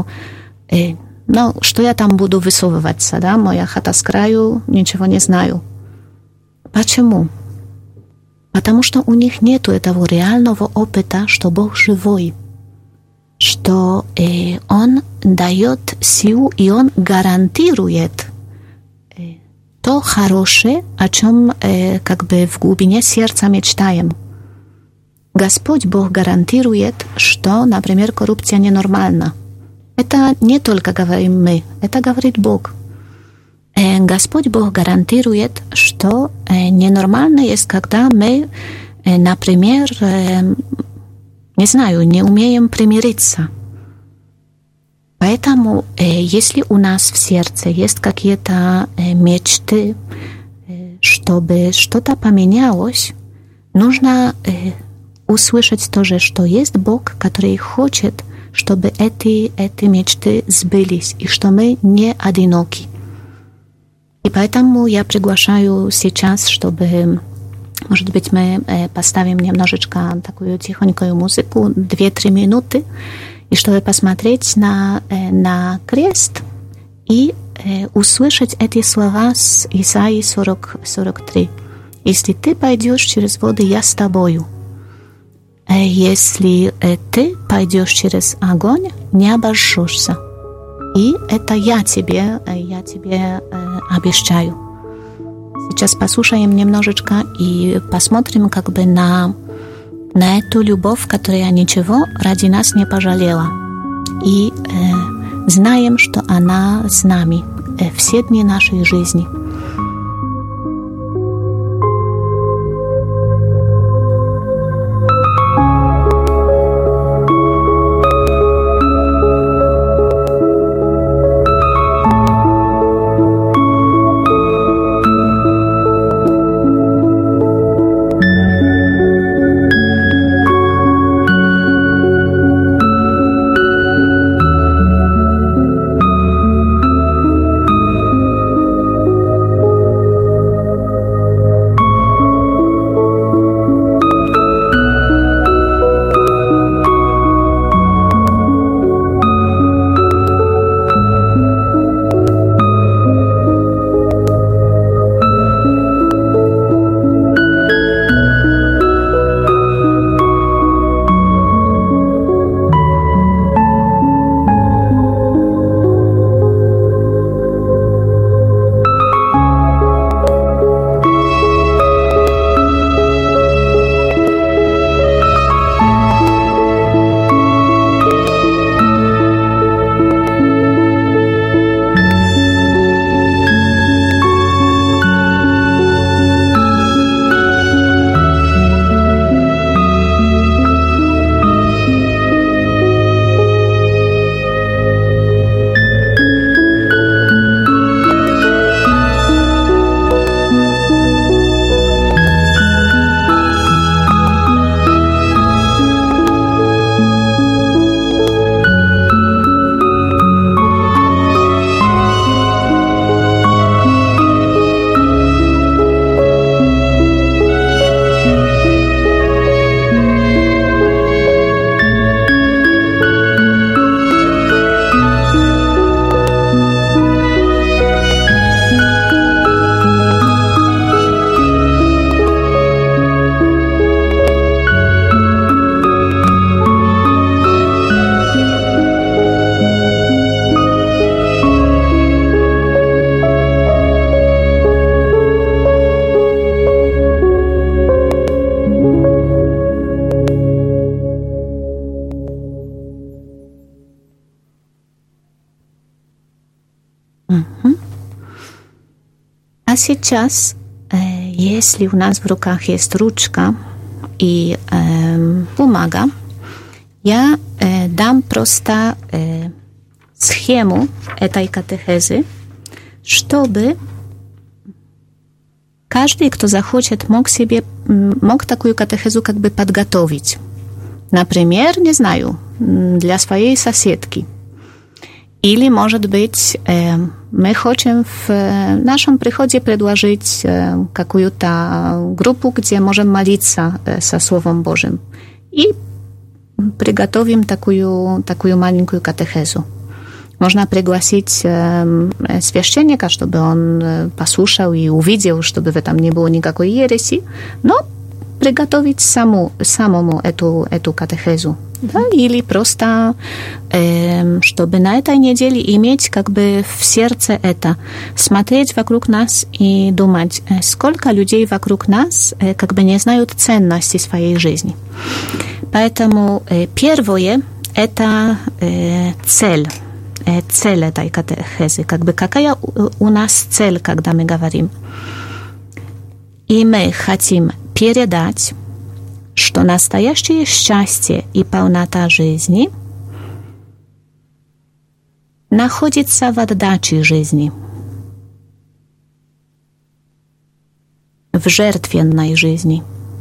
что я там буду высовываться, да, моя хата с краю, ничего не знаю. Почему? Потому что у них нет этого реального опыта, что Бог живой, что Он дает силу и Он гарантирует то хорошее, о чем как бы в глубине сердца мечтаем. Господь Бог гарантирует, что, например, коррупция ненормальна. Это не только говорим мы, это говорит Бог. Господь Бог гарантирует, что ненормально есть, когда мы, например, не знаю, не умеем примириться. Поэтому, если у нас в сердце есть какие-то мечты, чтобы что-то поменялось, нужно услышать тоже, что есть Бог, который хочет, чтобы эти мечты сбылись, и что мы не одиноки. И поэтому я приглашаю сейчас, чтобы, может быть, мы поставим немножечко такую тихонькую музыку, 2-3 минуты, и чтобы посмотреть на крест и услышать эти слова с Исаии 43. «Если ты пойдешь через воды, я с тобою. Если ты пойдешь через огонь, не обожжешься. И это я тебе обещаю». Сейчас послушаем немножечко и посмотрим как бы на эту любовь, которая ничего ради нас не пожалела. И знаем, что она с нами все дни нашей жизни. сейчас, если у нас в руках есть ручка и бумага, я дам просто схему этой катехезы, чтобы каждый, кто захочет, мог такую катехезу как бы подготовить. Например, не знаю, для своей соседки. Или, может быть, мы хотим в нашем приходе предложить какую-то группу, где можем молиться со Словом Божьим. И приготовим такую маленькую катехезу. Можно пригласить священника, чтобы он послушал и увидел, чтобы в этом не было никакой ереси, но приготовить самому эту катехезу. Да? Или просто, чтобы на этой неделе иметь как бы в сердце это, смотреть вокруг нас и думать, сколько людей вокруг нас как бы не знают ценности своей жизни. Поэтому первое – это цель этой катехезы, как бы какая у нас цель, когда мы говорим. И мы хотим передать, что настоящее счастье и полнота жизни находится в отдаче жизни, в жертвенной жизни.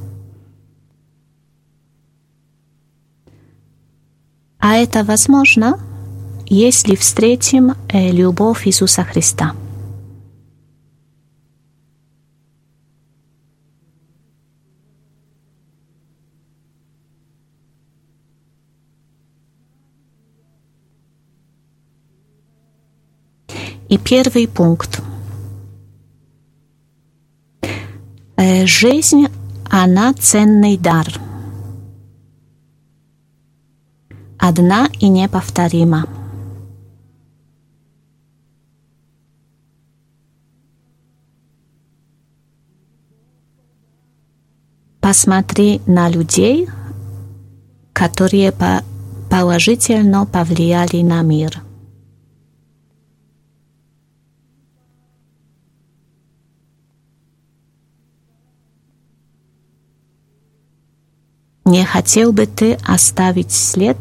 А это возможно, если встретим любовь Иисуса Христа. И первый пункт. Жизнь, она ценный дар. Одна и неповторима. Посмотри на людей, которые положительно повлияли на мир. Не хотел бы ты оставить след?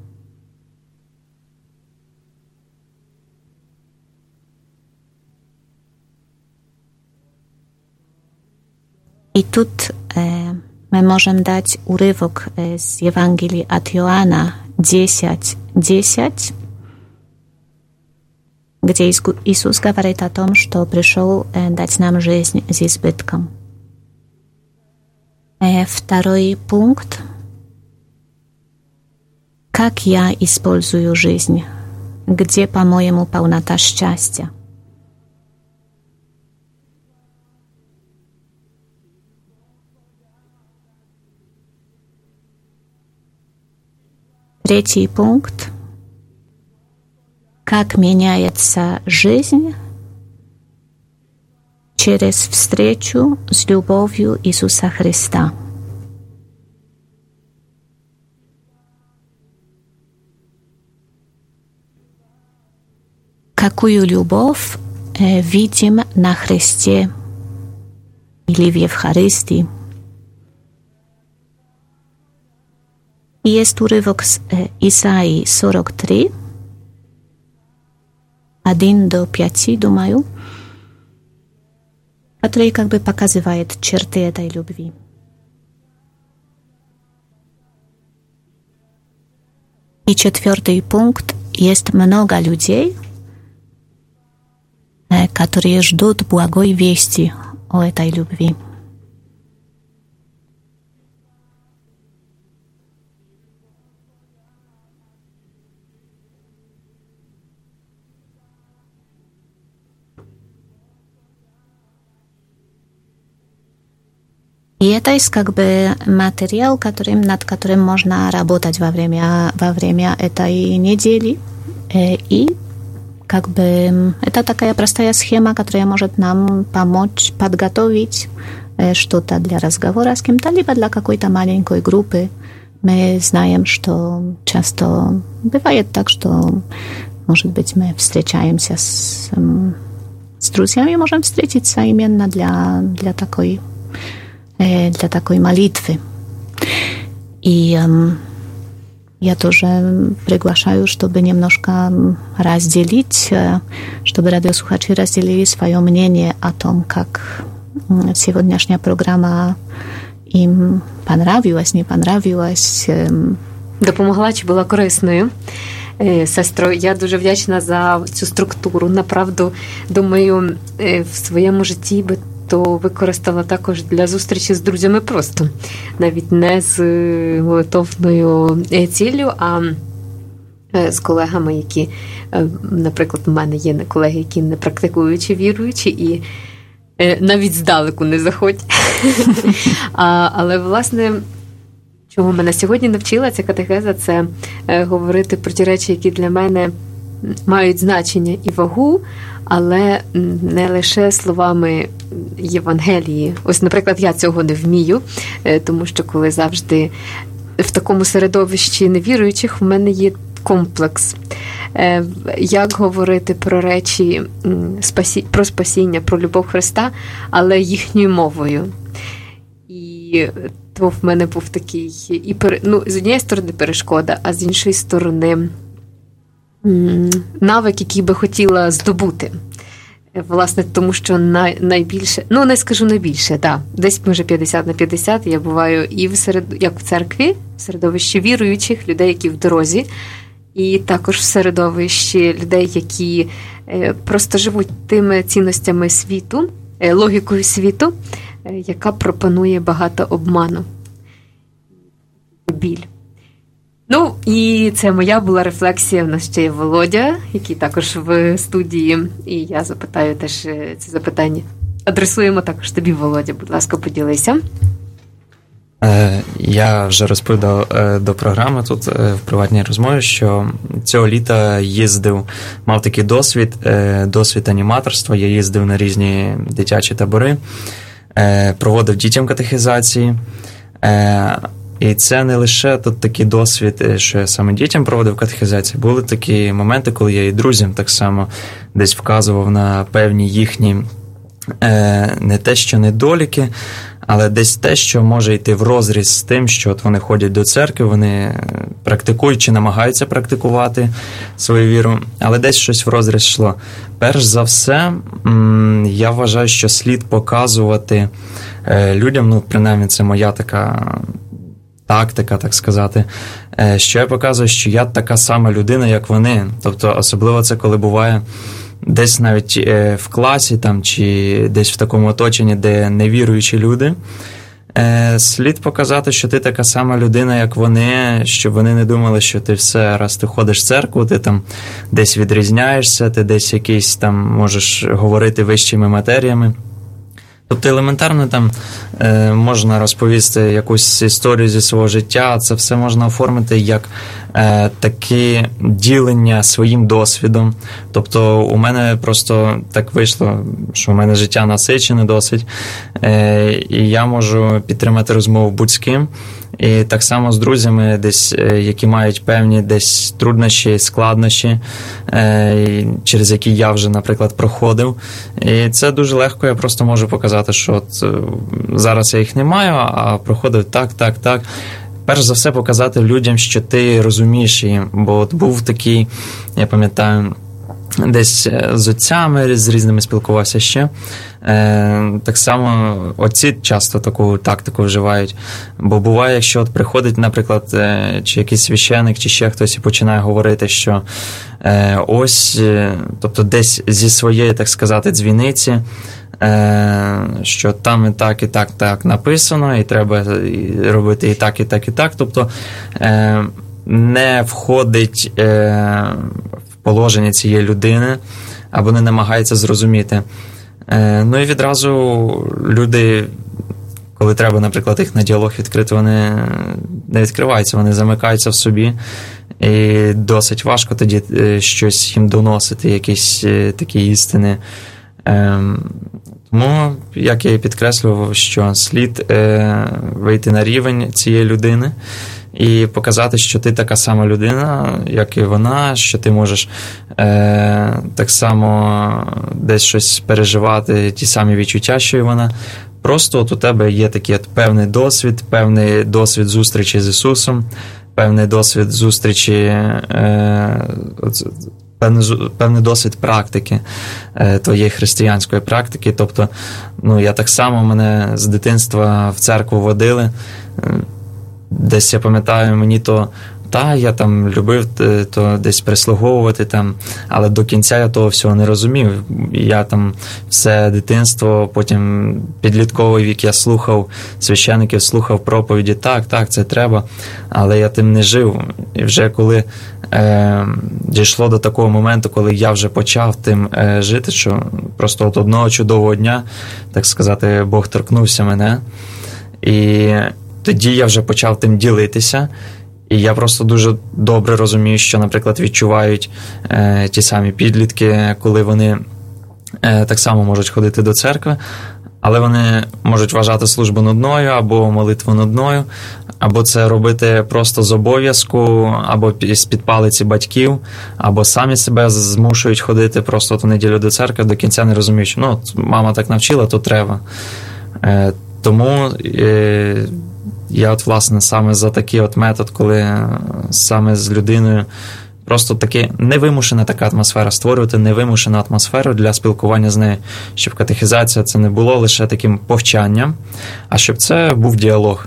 И тут мы можем дать урывок с Евангелия от Иоанна 10:10, где Иисус говорит о том, что пришел дать нам жизнь с избытком. Второй пункт. Как я использую жизнь? Где, по-моему, полнота счастья? Третий пункт. Как меняется жизнь через встречу с любовью Иисуса Христа. Какую любовь видим на Христе или в Евхаристии? Jest urywek z Isaii 43, 1-5, думаю, который как бы показывает черты этой любви. И четвертый пункт. Есть много людей, которые ждут благой вести о этой любви. И это есть как бы материал, над которым можно работать во время этой недели. И как бы это такая простая схема, которая может нам помочь подготовить что-то для разговора с кем-то, либо для какой-то маленькой группы. Мы знаем, что часто бывает так, что, может быть, мы встречаемся с z друзьями можем встретиться именно для такой молитвы. И я тоже приглашаю, чтобы немножко разделить, чтобы радиослушатели разделили свое мнение о том, как сегодняшняя программа им понравилась, не понравилась. Допомогла чи була корисною. Сестро, я дуже вдячна за цю структуру. Направду, думаю, в своєму житті би то використала також для зустрічі з друзями просто. Навіть не з молитовною ціллю, а з колегами, які, наприклад, в мене є колеги, які не практикуючі, віруючі, і навіть здалеку не заходять. Але, власне, чого мене сьогодні навчила ця катехеза, це говорити про ті речі, які для мене мають значення і вагу, але не лише словами Євангелії. Ось, наприклад, я цього не вмію, тому що коли завжди в такому середовищі невіруючих, в мене є комплекс. Як говорити про речі, про спасіння, про любов Христа, але їхньою мовою. І то в мене був такий, з однієї сторони перешкода, а з іншої сторони навик, який би хотіла здобути. Власне, тому що найбільше, не скажу найбільше, десь може 50/50, я буваю і як в церкві, в середовищі віруючих, людей, які в дорозі, і також в середовищі людей, які просто живуть тими цінностями світу, логікою світу, яка пропонує багато обману. Біль. І це моя була рефлексія. В нас ще є Володя, який також в студії, і я запитаю теж це запитання. Адресуємо також тобі, Володя, будь ласка, поділися. Я вже розповідав до програми тут в приватній розмові, що цього літа мав такий досвід аніматорства, я їздив на різні дитячі табори, проводив дітям катехізації. І це не лише тут такий досвід, що я саме дітям проводив катехізації. Були такі моменти, коли я і друзям так само десь вказував на певні їхні не те, що недоліки, але десь те, що може йти в розріз з тим, що от вони ходять до церкви, вони практикують чи намагаються практикувати свою віру, але десь щось в розріз йшло. Перш за все, я вважаю, що слід показувати людям, принаймні це моя така тактика, так сказати, що я показую, що я така сама людина, як вони. Тобто, особливо це, коли буває десь навіть в класі там, чи десь в такому оточенні, де невіруючі люди, слід показати, що ти така сама людина, як вони, щоб вони не думали, що ти все, раз ти ходиш в церкву, ти там десь відрізняєшся, ти десь якийсь там можеш говорити вищими матеріями. Тобто елементарно там можна розповісти якусь історію зі свого життя, це все можна оформити як таке ділення своїм досвідом. Тобто у мене просто так вийшло, що у мене життя насичене досить, і я можу підтримати розмову будь з ким. І так само з друзями, десь, які мають певні десь труднощі, складнощі, через які я вже, наприклад, проходив. І це дуже легко, я просто можу показати, що от зараз я їх не маю, а проходив так. Перш за все показати людям, що ти розумієш їм. Бо от був такий, я пам'ятаю, десь з отцями, з різними спілкувався ще. Так само отці часто таку тактику вживають. Бо буває, якщо от приходить, наприклад, чи якийсь священик, чи ще хтось і починає говорити, що ось, тобто десь зі своєї, так сказати, дзвіниці, що там і так написано, і треба робити і так. Тобто не входить в положення цієї людини, або не намагається зрозуміти. І відразу люди, коли треба, наприклад, їх на діалог відкрити, вони не відкриваються, вони замикаються в собі. І досить важко тоді щось їм доносити, якісь такі істини. Тому, як я і підкреслював, що слід вийти на рівень цієї людини і показати, що ти така сама людина, як і вона, що ти можеш так само десь щось переживати, ті самі відчуття, що і вона. Просто от у тебе є такий певний досвід зустрічі з Ісусом, певний досвід зустрічі, певний досвід практики, твоєї християнської практики. Тобто, я так само, мене з дитинства в церкву водили. Десь я пам'ятаю, мені я там любив то десь прислуговувати там, але до кінця я того всього не розумів. Я там все дитинство, потім підлітковий вік я слухав священиків, слухав проповіді, так, це треба, але я тим не жив. І вже коли дійшло до такого моменту, коли я вже почав тим жити, що просто от одного чудового дня, так сказати, Бог торкнувся мене, і тоді я вже почав тим ділитися. І я просто дуже добре розумію, що, наприклад, відчувають ті самі підлітки, коли вони так само можуть ходити до церкви, але вони можуть вважати службу нудною, або молитву нудною, або це робити просто з обов'язку, або з-під палиці батьків, або самі себе змушують ходити просто ту неділю до церкви, до кінця не розуміють, що мама так навчила, то треба. Тому я от, власне, саме за такий от метод, коли саме з людиною просто таки невимушена така атмосфера, створювати невимушену атмосферу для спілкування з нею, щоб катехізація це не було лише таким повчанням, а щоб це був діалог.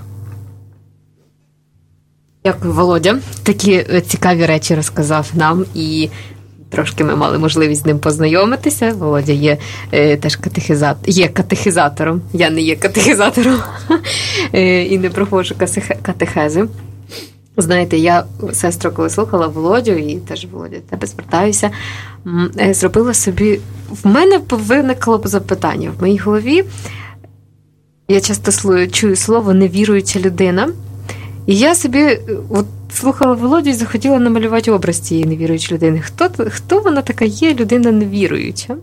Дякую, Володя. Такі цікаві речі розказав нам, і трошки ми мали можливість з ним познайомитися. Володя є теж катехізатором. Я не є катехізатором і не проходжу катехези. Знаєте, я, сестро, коли слухала Володю, і теж, Володя, до тебе звертаюся, зробила собі... В мене виникло запитання. В моїй голові я часто чую слово «невіруюча людина». І я собі слухала Володю і захотіла намалювати образ цієї невіруючої людини. Хто вона така є, людина невіруюча?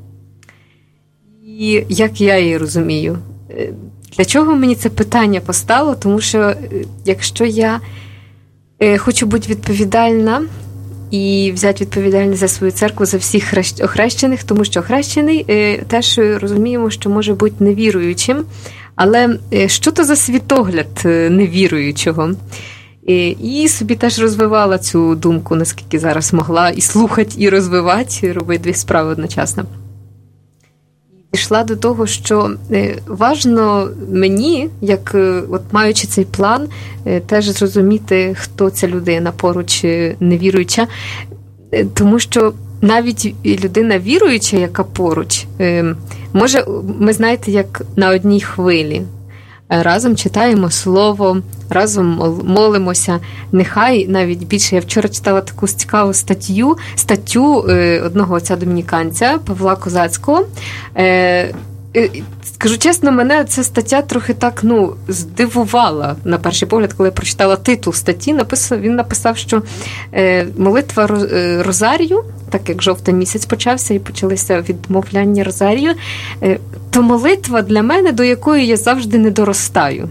І як я її розумію? Для чого мені це питання постало? Тому що якщо я хочу бути відповідальна і взяти відповідальність за свою церкву, за всіх охрещених, тому що охрещений теж розуміємо, що може бути невіруючим. Але що то за світогляд невіруючого? І собі теж розвивала цю думку, наскільки зараз могла, і слухати, і розвивати, і робити дві справи одночасно. Дійшла до того, що важно мені, як маючи цей план, теж зрозуміти, хто ця людина поруч невіруюча, тому що навіть людина віруюча, яка поруч, може, ми, знаєте, як на одній хвилі. Разом читаємо слово, разом молимося. Нехай навіть більше. Я вчора читала таку цікаву статтю одного отця домініканця Павла Козацького. Скажу чесно, мене ця стаття трохи так, здивувала на перший погляд, коли я прочитала титул статті. Він написав, що молитва Розарію, так як жовтий місяць почався і почалися відмовляння Розарію, то молитва для мене, до якої я завжди не доростаю.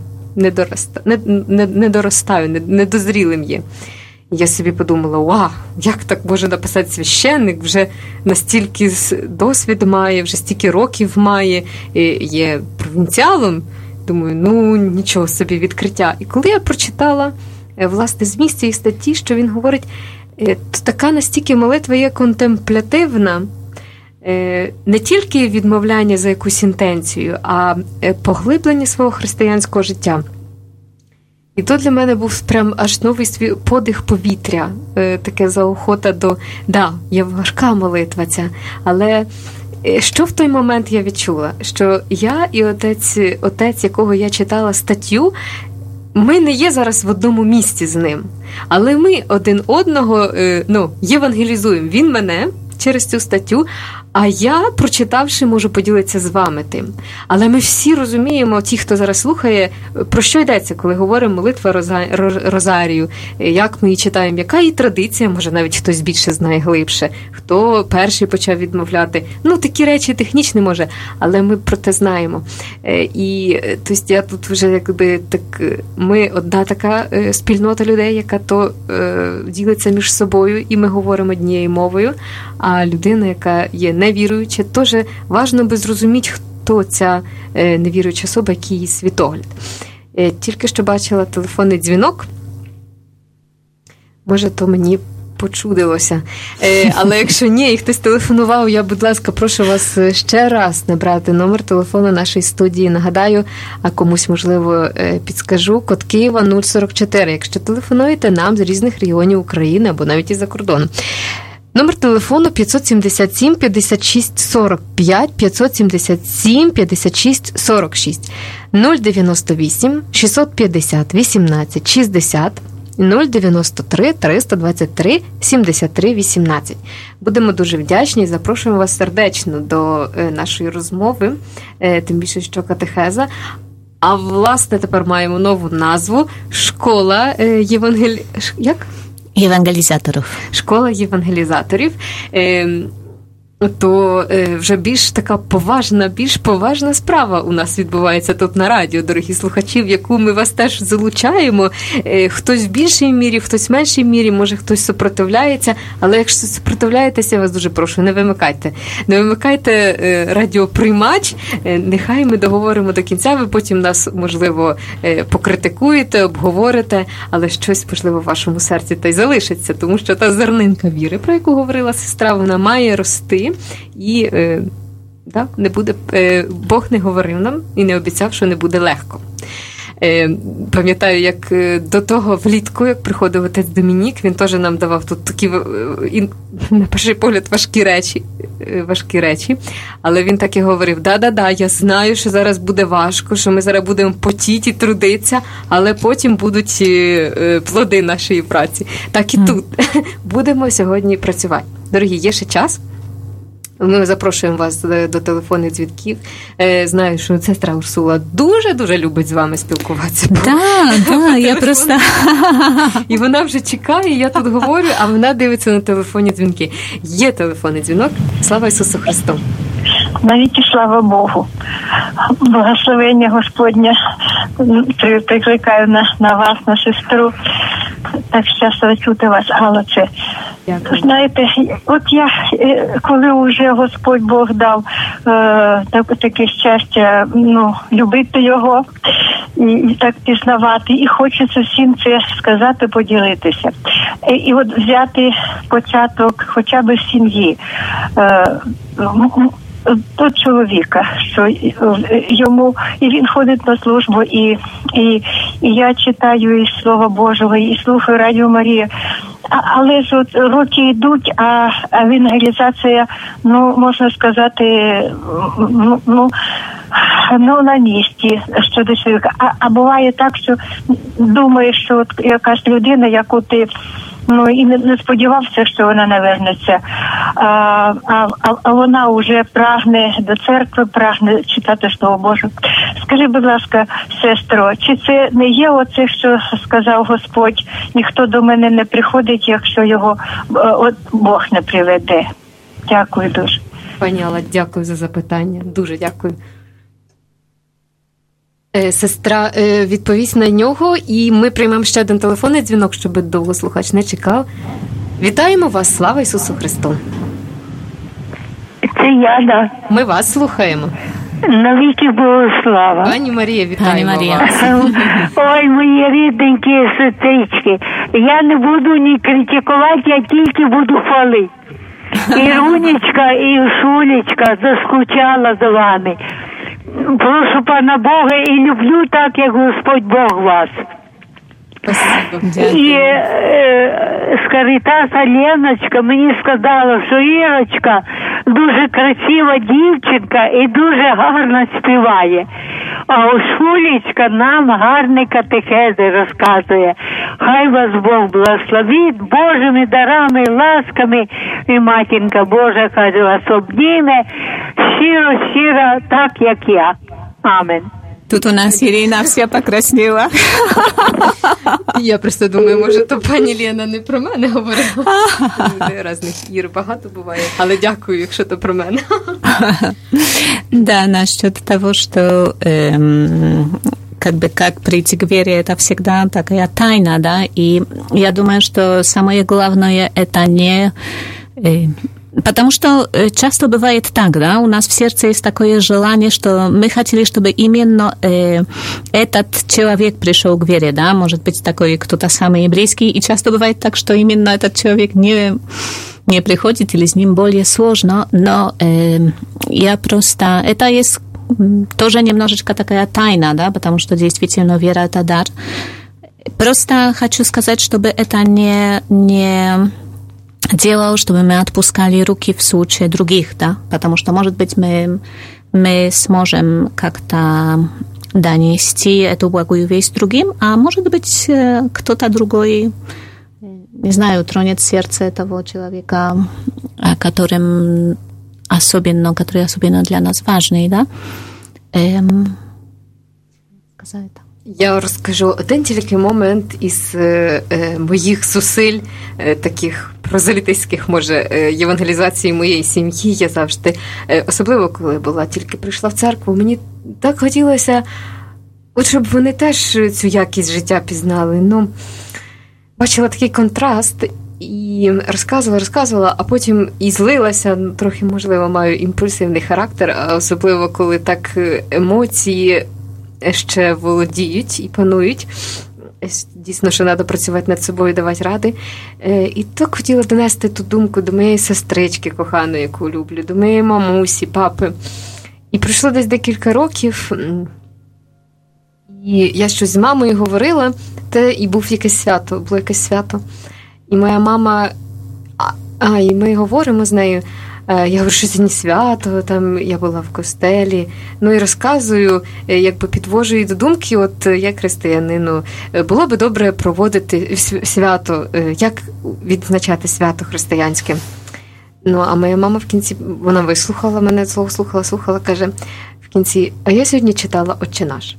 Недозрілим є. Я собі подумала, як так може написати священник, вже настільки досвід має, вже стільки років має, є провінціалом. Думаю, нічого собі відкриття. І коли я прочитала, власне, зміст цієї статті, що він говорить, то така настільки молитва є контемплятивна, не тільки відмовляння за якусь інтенцію, а поглиблення свого християнського життя. І то для мене був прям аж новий свій подих повітря, таке заохота до, є важка молитва ця, але що в той момент я відчула? Що я і отець, якого я читала статтю, ми не є зараз в одному місці з ним, але ми один одного євангелізуємо. Він мене через цю статтю, А я, прочитавши, можу поділитися з вами тим. Але ми всі розуміємо, ті, хто зараз слухає, про що йдеться, коли говоримо молитва Розарію, як ми її читаємо, яка її традиція, може навіть хтось більше знає глибше, хто перший почав відмовляти. Такі речі технічні може, але ми про те знаємо. І тобто я тут вже ми одна така спільнота людей, яка то ділиться між собою, і ми говоримо однією мовою, а людина, яка є невіруюча, теж важливо би зрозуміти, хто ця невіруюча особа, який її світогляд. Тільки що бачила телефонний дзвінок. Може, то мені почудилося. Але якщо ні, і хтось телефонував, я, будь ласка, прошу вас ще раз набрати номер телефону нашої студії. Нагадаю, а комусь, можливо, підскажу, код Києва 044. Якщо телефонуєте нам з різних регіонів України або навіть із-за кордону. Номер телефону 577 56 45, 577 56 46, 098 650 18 60, 093 323 73 18. Будемо дуже вдячні і запрошуємо вас сердечно до нашої розмови, тим більше, що катехеза. А, власне, тепер маємо нову назву «Школа Як? Євангелізаторів. Школа євангелізаторів. То вже більш поважна справа у нас відбувається тут на радіо, дорогі слухачі, в яку ми вас теж залучаємо. Хтось в більшій мірі, хтось в меншій мірі, може хтось супротивляється, але якщо супротивляєтеся, я вас дуже прошу, не вимикайте. Не вимикайте радіоприймач, нехай ми договоримо до кінця, ви потім нас, можливо, покритикуєте, обговорите, але щось, можливо, в вашому серці та й залишиться, тому що та зернинка віри, про яку говорила сестра, вона має рости. І не буде, Бог не говорив нам і не обіцяв, що не буде легко. Пам'ятаю, як до того влітку, як приходив отець Домінік, він теж нам давав тут такі, на перший погляд, важкі речі, але він так і говорив, я знаю, що зараз буде важко, що ми зараз будемо потіти і трудитися, але потім будуть плоди нашої праці. Так і тут. Будемо сьогодні працювати. Дорогі, є ще час? Ми запрошуємо вас до телефонних дзвінків. Знаю, що сестра Урсула дуже-дуже любить з вами спілкуватися. Так, я просто... І вона вже чекає, я тут говорю, а вона дивиться на телефонні дзвінки. Є телефонний дзвінок. Слава Ісусу Христу! Навіть і слава Богу. Благословення Господнє прикликаю на вас, на сестру. Так щасливо чути вас, Алла, це. Дякую. Знаєте, от я, коли вже Господь Бог дав таке щастя, любити його і так пізнавати, і хочеться всім це сказати, поділитися. І от взяти початок хоча б в сім'ї. До чоловіка, що йому, і він ходить на службу, і я читаю із Слова Божого, і слухаю Радіо Марія. Але ж от роки йдуть, а евангелізація, можна сказати, на місці щодо чоловіка. А буває так, що думаєш, що от якась людина, яку ти і не сподівався, що вона не вернеться. А вона вже прагне до церкви, прагне читати Слово Боже. Скажи, будь ласка, сестро, чи це не є оце, що сказав Господь, ніхто до мене не приходить, якщо його Бог не приведе? Дякую дуже. Пані Алла, дякую за запитання. Дуже дякую. Сестра відповість на нього, і ми приймемо ще один телефонний дзвінок, щоб довго слухач не чекав. Вітаємо вас, слава Ісусу Христу! Це я, да. Ми вас слухаємо. Навіки Богу слава. Пані Марія, вітаємо вас. Ой, мої рідненькі сестрички, я не буду ні критикувати, я тільки буду хвалити. І Рунечка, і Шулечка заскучала за вами. Прошу пана Бога і люблю так, як Господь Бог вас. І з Карітаса Леночка мені сказала, що Ірочка дуже красива дівчинка і дуже гарно співає. А Шулечка нам гарні катехези розказує. Хай вас Бог благословить Божими дарами, ласками, і матінка Божа, хай вас обніме щиро, так, як я. Амин. Тут у нас Ирина вся покраснела. Я просто думаю, може, то пані Лена не про мене говорила. Разних Ір багато буває. Але дякую, якщо то про мене. Да, насчет того, что как прийти к вере, это всегда такая тайна, да, и я думаю, что самое главное это не... Потому что часто бывает так, да, у нас в сердце есть такое желание, что мы хотели, чтобы именно этот человек пришел к вере, да, может быть такой кто-то самый близкий, и часто бывает так, что именно этот человек не приходит или с ним более сложно, но я просто... Это есть тоже немножечко такая тайна, да, потому что действительно вера – это дар. Просто хочу сказать, чтобы это не делал, чтобы мы отпускали руки в случае других, да, потому что, может быть, мы сможем как-то донести эту благую весть другим, а может быть, кто-то другой, не знаю, тронет сердце того человека, который особенно для нас важный, да. Сказать так. Я розкажу один тільки момент із моїх зусиль, таких прозелітистських, може, євангелізації моєї сім'ї. Я завжди, особливо коли була, тільки прийшла в церкву, мені так хотілося, от щоб вони теж цю якість життя пізнали. Ну, бачила такий контраст і розказувала, а потім і злилася, трохи, можливо, маю імпульсивний характер, а особливо коли так емоції ще володіють і панують. Дійсно, що треба працювати над собою, давати ради. І так хотіла донести ту думку до моєї сестрички коханої, яку люблю, до моєї мамусі, папи. І пройшло десь декілька років, і я щось з мамою говорила, і було якесь свято. І моя мама, і ми говоримо з нею, я говорю, що сьогодні свято, там я була в костелі, ну і розказую, якби підвожу її до думки, от як християнину, було би добре проводити свято, як відзначати свято християнське. Ну, а моя мама в кінці, вона вислухала мене, слухала, каже в кінці, а я сьогодні читала «Отче наш».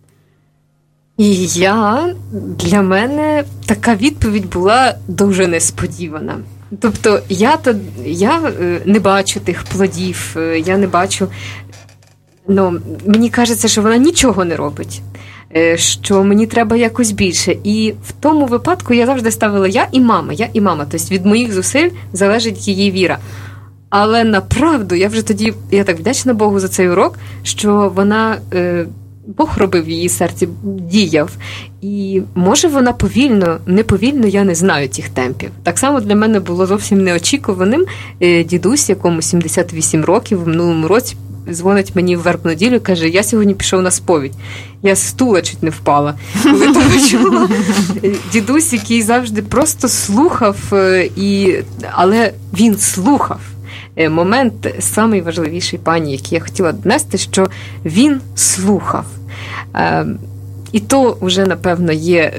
І для мене така відповідь була дуже несподівана. Тобто я не бачу тих плодів, я не бачу, мені кажеться, що вона нічого не робить, що мені треба якось більше. І в тому випадку я завжди ставила я і мама. Тобто від моїх зусиль залежить її віра. Але направду, я так вдячна Богу за цей урок, що Бог робив в її серці, діяв. І може вона не повільно, я не знаю тих темпів. Так само для мене було зовсім неочікуваним. Дідусь, якому 78 років, в минулому році дзвонить мені в вербну неділю і каже, я сьогодні пішов на сповідь. Я з стула чуть не впала, коли то почула. Дідусь, який завжди просто слухав, але він слухав. Момент самий важливіший, пані, який я хотіла донести, що він слухав. І то вже, напевно, є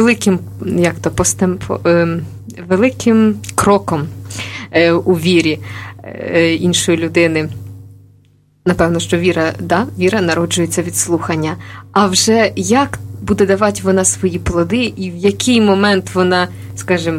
великим кроком у вірі іншої людини. Напевно, що віра народжується від слухання. А вже як буде давати вона свої плоди і в який момент вона, скажімо,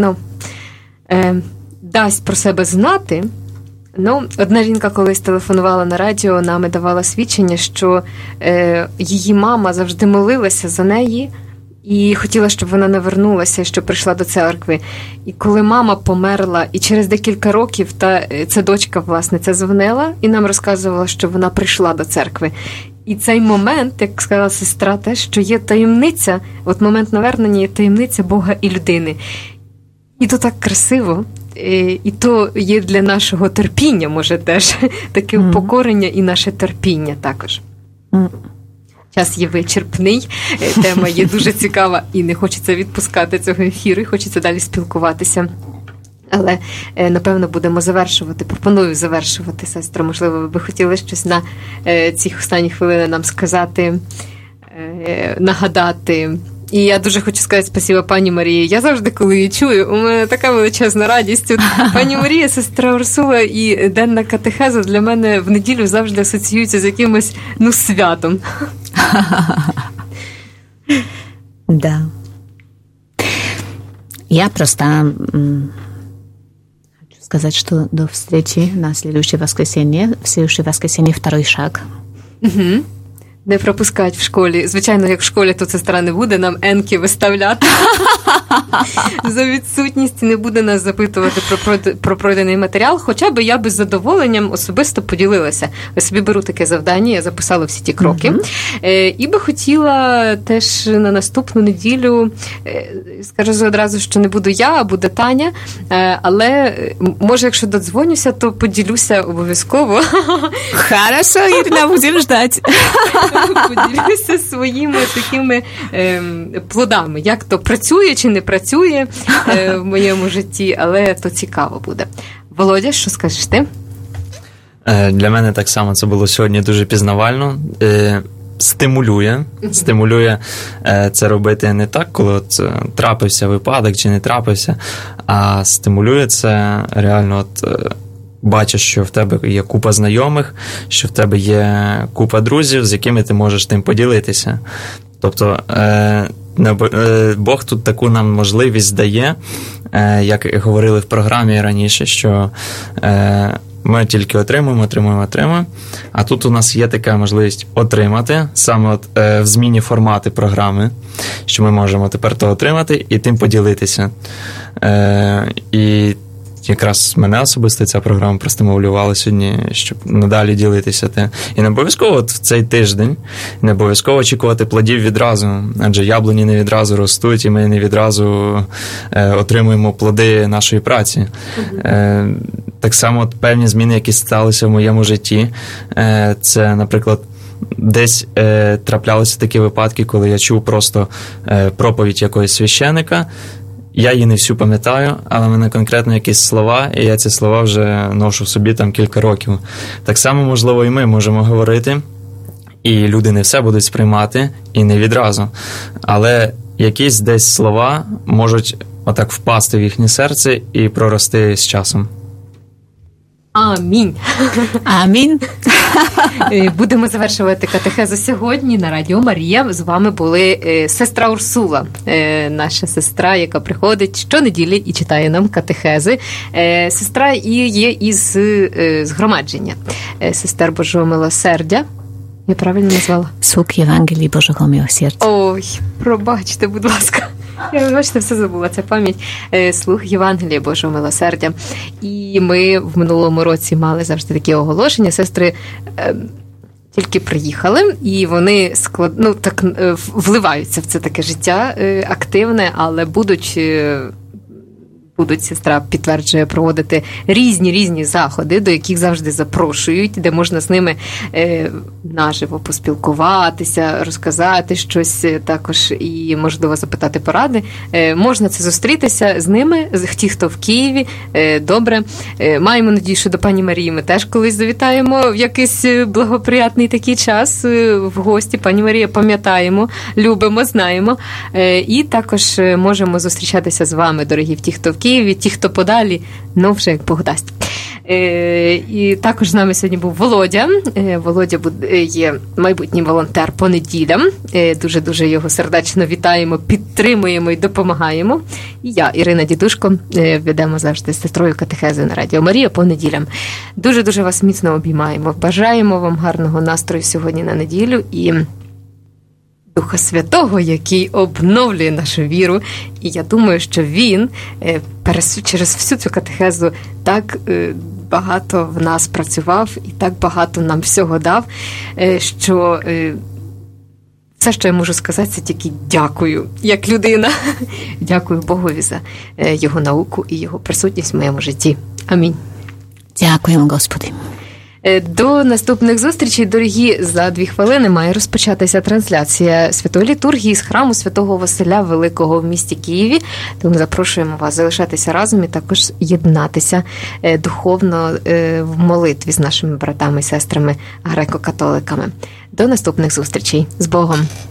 дасть про себе знати. Одна жінка колись телефонувала на радіо, нам і давала свідчення, що її мама завжди молилася за неї і хотіла, щоб вона навернулася, щоб прийшла до церкви. І коли мама померла, і через декілька років ця дочка, власне, це дзвонила і нам розказувала, що вона прийшла до церкви. І цей момент, як сказала сестра, те, що є таємниця, от момент навернення є таємниця Бога і людини. І то так красиво. І то є для нашого терпіння, може, теж таке упокорення і наше терпіння також. час є вичерпний, тема є дуже цікава і не хочеться відпускати цього ефіру, і хочеться далі спілкуватися. Але, напевно, будемо завершувати. Пропоную завершувати, сестра. Можливо, ви би хотіли щось на ці останні хвилини нам сказати, нагадати. І я дуже хочу сказати спасибо пані Марії. Я завжди, коли її чую, у мене така величезна радість. Пані Марія, сестра Урсула і денна катехеза для мене в неділю завжди асоціюються з якимось, святом. Да. Я просто хочу сказать, что до встречи на следующее воскресенье. В следующее воскресенье второй шаг. Угу. Не пропускають в школі. Звичайно, як в школі, то сестра не буде нам енки виставляти за відсутність, не буде нас запитувати про пройдений матеріал, хоча б я би з задоволенням особисто поділилася. Я собі беру таке завдання, я записала всі ті кроки. І би хотіла теж на наступну неділю, скажу одразу, що не буду я, а буде Таня, але може, якщо додзвонюся, то поділюся обов'язково. Хорошо, Ірина, будемо ждати. Поділюся своїми такими плодами, як то працює чи не працює в моєму житті, але то цікаво буде. Володя, що скажеш ти? Для мене так само це було сьогодні дуже пізнавально. Стимулює це робити не так, коли от трапився випадок чи не трапився, а стимулює це реально бачиш, що в тебе є купа знайомих, що в тебе є купа друзів, з якими ти можеш тим поділитися. Тобто Бог тут таку нам можливість дає, як говорили в програмі раніше, що ми тільки отримуємо, а тут у нас є така можливість отримати, саме в зміні формати програми, що ми можемо тепер то отримати і тим поділитися. І якраз мене особисто ця програма простимулювала сьогодні, щоб надалі ділитися тим. І не обов'язково в цей тиждень, не обов'язково очікувати плодів відразу, адже яблуні не відразу ростуть, і ми не відразу отримуємо плоди нашої праці. Так само певні зміни, які сталися в моєму житті, це, наприклад, десь траплялися такі випадки, коли я чув просто проповідь якогось священика. Я її не всю пам'ятаю, але в мене конкретно якісь слова, і я ці слова вже ношу в собі там кілька років. Так само, можливо, і ми можемо говорити, і люди не все будуть сприймати, і не відразу. Але якісь десь слова можуть отак впасти в їхнє серце і прорости з часом. Амінь. Амінь. Будемо завершувати катехезу сьогодні на Радіо Марія. З вами були сестра Урсула, наша сестра, яка приходить щонеділі і читає нам катехези. Сестра і є із згромадження. Сестер Божого милосердя. Я правильно назвала? Слуг Євангелії Божого милосердя. Ой, пробачте, будь ласка. Я, бачите, все забула, це пам'ять. Слуг Євангелія Божого милосердя. І ми в минулому році мали завжди такі оголошення. Сестри тільки приїхали, і вони вливаються в це таке життя активне, але будуть, сестра підтверджує, проводити різні заходи, до яких завжди запрошують, де можна з ними наживо поспілкуватися, розказати щось також і, можливо, запитати поради. Можна це зустрітися з ними, ті, хто в Києві. Добре. Маємо надію, що до пані Марії ми теж колись завітаємо в якийсь благоприятний такий час в гості. Пані Марія пам'ятаємо, любимо, знаємо. І також можемо зустрічатися з вами, дорогі, ті, хто в Києві, ті, хто подалі, вже як Бог дасть. І також з нами сьогодні був Володя. Володя є майбутній волонтер по неділям. Дуже-дуже його сердечно вітаємо, підтримуємо і допомагаємо. І я, Ірина Дідушко, ведемо завжди з сестрою катехези на Радіо Марія по неділям. Дуже-дуже вас міцно обіймаємо. Бажаємо вам гарного настрою сьогодні на неділю і Духа Святого, який обновлює нашу віру. І я думаю, що він через всю цю катехезу так багато в нас працював і так багато нам всього дав, що все, що я можу сказати, це тільки дякую, як людина. Дякую Богові за його науку і його присутність в моєму житті. Амінь. Дякуємо, Господи. До наступних зустрічей, дорогі. За 2 хвилини має розпочатися трансляція святої літургії з храму Святого Василя Великого в місті Києві. Тому запрошуємо вас залишатися разом і також єднатися духовно в молитві з нашими братами і сестрами греко-католиками. До наступних зустрічей. З Богом!